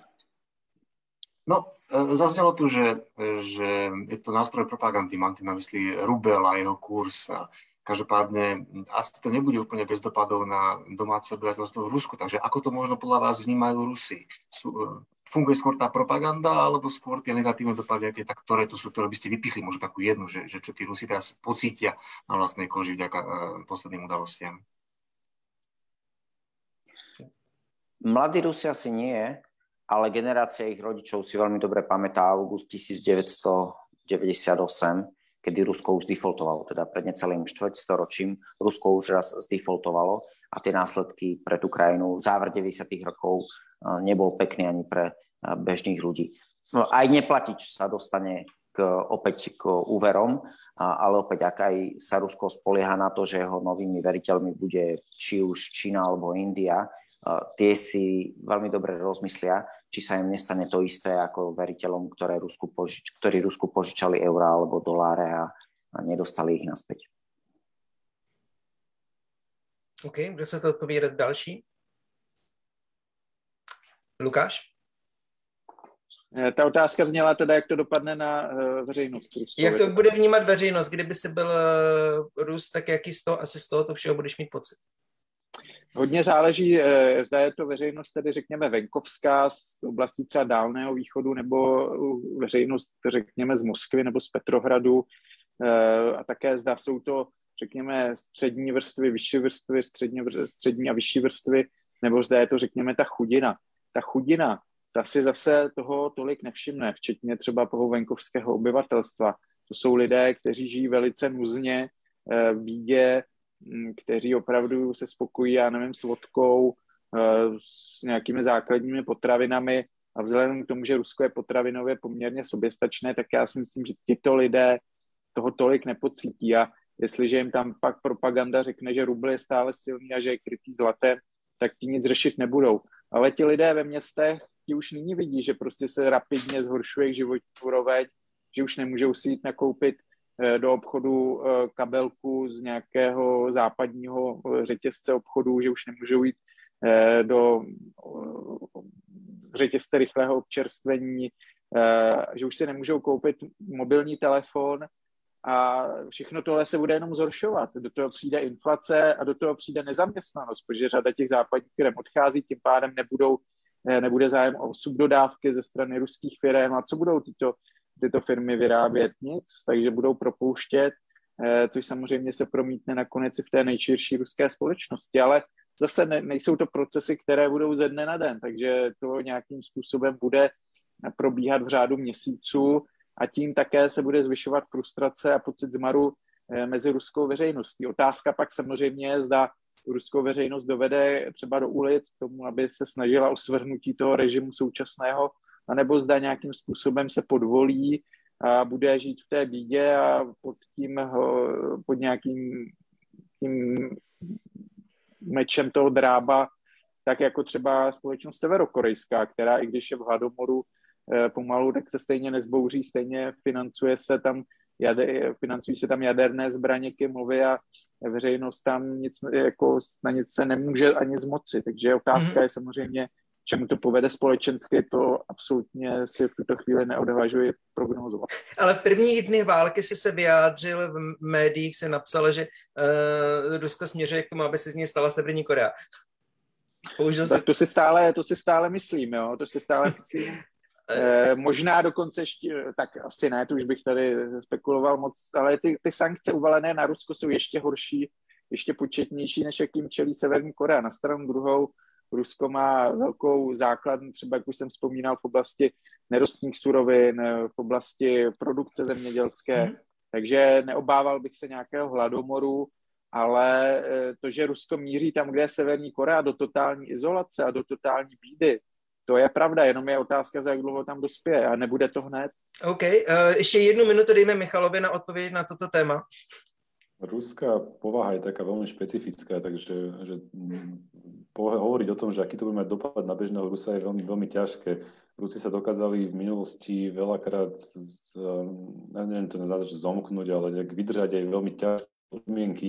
No, zaznelo tu, že, že je to nástroj propagandy, mám tým na mysli rubel a jeho kurz. A každopádne asi to nebude úplne bez dopadov na domáce obyvateľstvo v Rusku, takže ako to možno podľa vás vnímajú Rusi? Sú, funguje skôr tá propaganda, alebo skôr tie negatívne dopady, aké tak, ktoré tu sú, ktoré by ste vypichli, možno takú jednu, že, že čo tí Rusi teraz pocítia na vlastnej koži vďaka uh, posledným udalostiam? Mladí Rusi asi nie, ale generácia ich rodičov si veľmi dobre pamätá august devätnásťstodeväťdesiatosem, kedy Rusko už defaultovalo, teda pred necelým štvrťstoročím Rusko už raz zdefaultovalo a tie následky pre tú krajinu záver deväťdesiatych rokov nebol pekný ani pre bežných ľudí. No, aj neplatič sa dostane k, opäť k úverom, ale opäť ak aj sa Rusko spolieha na to, že jeho novými veriteľmi bude či už Čína alebo India, tie si veľmi dobre rozmyslia, či sa im nestane to isté ako veriteľom, ktoré Rusku požič, ktorí Rusku požičali eurá alebo doláre a, a nedostali ich naspäť. OK, kdo se to odpovídat další? Lukáš? Ta otázka zněla teda, jak to dopadne na uh, veřejnost. Jak to bude vnímat veřejnost, kdyby si byl uh, Rus, tak jaký z toho, asi z tohoto všeho budeš mít pocit? Hodně záleží, zda je to veřejnost, tedy řekněme venkovská, z oblasti třeba Dálného východu, nebo veřejnost, řekněme, z Moskvy nebo z Petrohradu, a také zda jsou to řekněme, střední vrstvy, vyšší vrstvy, střední, střední a vyšší vrstvy, nebo zde je to, řekněme, ta chudina. Ta chudina, ta si zase toho tolik nevšimne, včetně třeba toho venkovského obyvatelstva. To jsou lidé, kteří žijí velice nuzně, v bídě, kteří opravdu se spokojí, já nevím, s vodkou, s nějakými základními potravinami a vzhledem k tomu, že Rusko je potravinově poměrně soběstačné, tak já si myslím, že tyto lidé toho tolik nepocítí a jestliže jim tam pak propaganda řekne, že rubl je stále silný a že je krytý zlatem, tak ti nic řešit nebudou. Ale ti lidé ve městech, ti už nyní vidí, že prostě se rapidně zhoršuje jejich životní úroveň, že už nemůžou si jít nakoupit do obchodu kabelku z nějakého západního řetězce obchodů, že už nemůžou jít do řetězce rychlého občerstvení, že už si nemůžou koupit mobilní telefon a všechno tohle se bude jenom zhoršovat. Do toho přijde inflace a do toho přijde nezaměstnanost, protože řada těch západních firm odchází, tím pádem nebudou, nebude zájem o subdodávky ze strany ruských firm a co budou tyto, tyto firmy vyrábět? Nic, takže budou propouštět, což samozřejmě se promítne nakonec i v té nejširší ruské společnosti, ale zase ne, nejsou to procesy, které budou ze dne na den, takže to nějakým způsobem bude probíhat v řádu měsíců a tím také se bude zvyšovat frustrace a pocit zmaru mezi ruskou veřejností. Otázka pak samozřejmě je, zda ruskou veřejnost dovede třeba do ulic k tomu, aby se snažila o svrhnutí toho režimu současného, anebo zda nějakým způsobem se podvolí a bude žít v té bídě a pod tím, pod nějakým tím mečem toho drába, tak jako třeba společnost severokorejská, která i když je v hladomoru eh, pomalu, tak se stejně nezbouří, stejně financuje se tam jader, financují se tam jaderné zbraně Kimovy a veřejnost tam nic, jako, na nic se nemůže ani zmoci. Takže otázka mm-hmm. je samozřejmě, čemu to povede společensky, to absolutně si v tuto chvíli neodvažuji prognózovat. Ale v prvních dnech války si se vyjádřil, v médiích se napsalo, že uh, Rusko směřuje k tomu, aby se z ní stala Severní Korea. Použil tak si... to si stále, to si stále myslím, jo, to si stále myslím. E, možná dokonce ještě, tak asi ne, to už bych tady spekuloval moc, ale ty, ty sankce uvalené na Rusko jsou ještě horší, ještě početnější, než jakým čelí Severní Korea. Na stranu druhou Rusko má velkou základnu, třeba jak už jsem vzpomínal, v oblasti nerostných surovin, v oblasti produkce zemědělské, mm. takže neobával bych se nějakého hladomoru, ale to, že Rusko míří tam, kde je Severní Korea, do totální izolace a do totální bídy, to je pravda, jenom je otázka, za jak dlouho tam dospěje a nebude to hned. OK, uh, ještě jednu minutu dejme Michalovi na odpověď na toto téma. Ruská povaha je taká veľmi špecifická, takže že, hovoriť o tom, že aký to bude mať dopad na bežného Rusa je veľmi, veľmi ťažké. Rusi sa dokázali v minulosti veľakrát z, neviem to nazvať, zomknúť, ale nejak vydržať aj veľmi ťažké podmienky.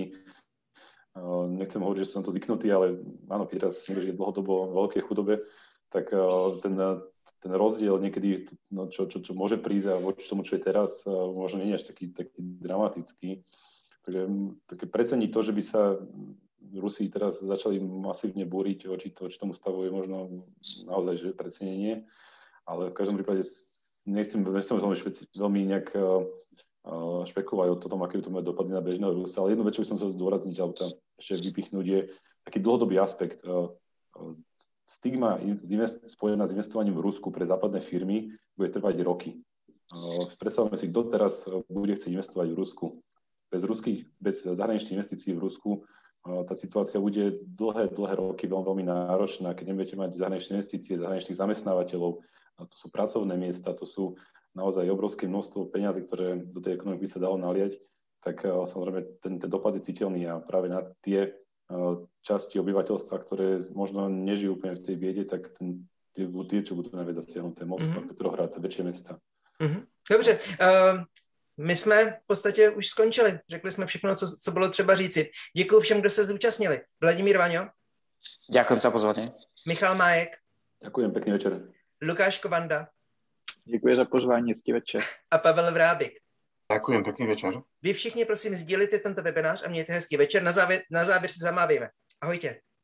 Nechcem hovoriť, že sú na to zvyknutí, ale áno, keď raz niekto žije dlhodobo v veľkej chudobe, tak ten, ten rozdiel niekedy, no, čo, čo, čo môže prísť a voči tomu, čo je teraz, možno nie je až taký, taký dramatický. Takže také preceniť to, že by sa Rusi teraz začali masívne búriť voči, voči tomu stavu, je možno naozaj že precenenie, ale v každom prípade nechcem, nechcem veľmi, špeci, veľmi nejak uh, špekulovať o tom, aké to má dopady na bežného Rusa, ale jednu vec, čo by som chcel zdôrazniť, alebo tam ešte vypichnúť, je taký dlhodobý aspekt. Uh, uh, stigma spojená s investovaním v Rusku pre západné firmy bude trvať roky. Uh, predstavme si, kto teraz bude chcieť investovať v Rusku. Bez ruských, bez zahraničných investícií v Rusku tá situácia bude dlhé, dlhé roky veľmi, veľmi náročná. Keď nebudete mať zahraničné investície, zahraničných zamestnávateľov, to sú pracovné miesta, to sú naozaj obrovské množstvo peňazí, ktoré do tej ekonomiky by sa dalo naliať, tak samozrejme ten, ten dopad je citeľný a práve na tie časti obyvateľstva, ktoré možno nežijú úplne v tej biede, tak ten, tie, tie čo budú najviac zasiahnuté, Moskva, mm-hmm. Petrohrad, väčšie mesta. Mm-hmm. Dobře. Uh... My jsme v podstatě už skončili. Řekli jsme všechno, co, co bylo třeba říci. Děkuji všem, kdo se zúčastnili. Vladimír Vaňo. Ďakujem za pozvání. Michal Májek. Ďakujem, pekný večer. Lukáš Kovanda. Děkuji za pozvání, hezký večer. A Pavel Vrábik. Ďakujem, pekný večer. Vy všichni prosím sdílejte tento webinář a mějte hezký večer. Na závěr, na závěr si zamávejme. Ahojte.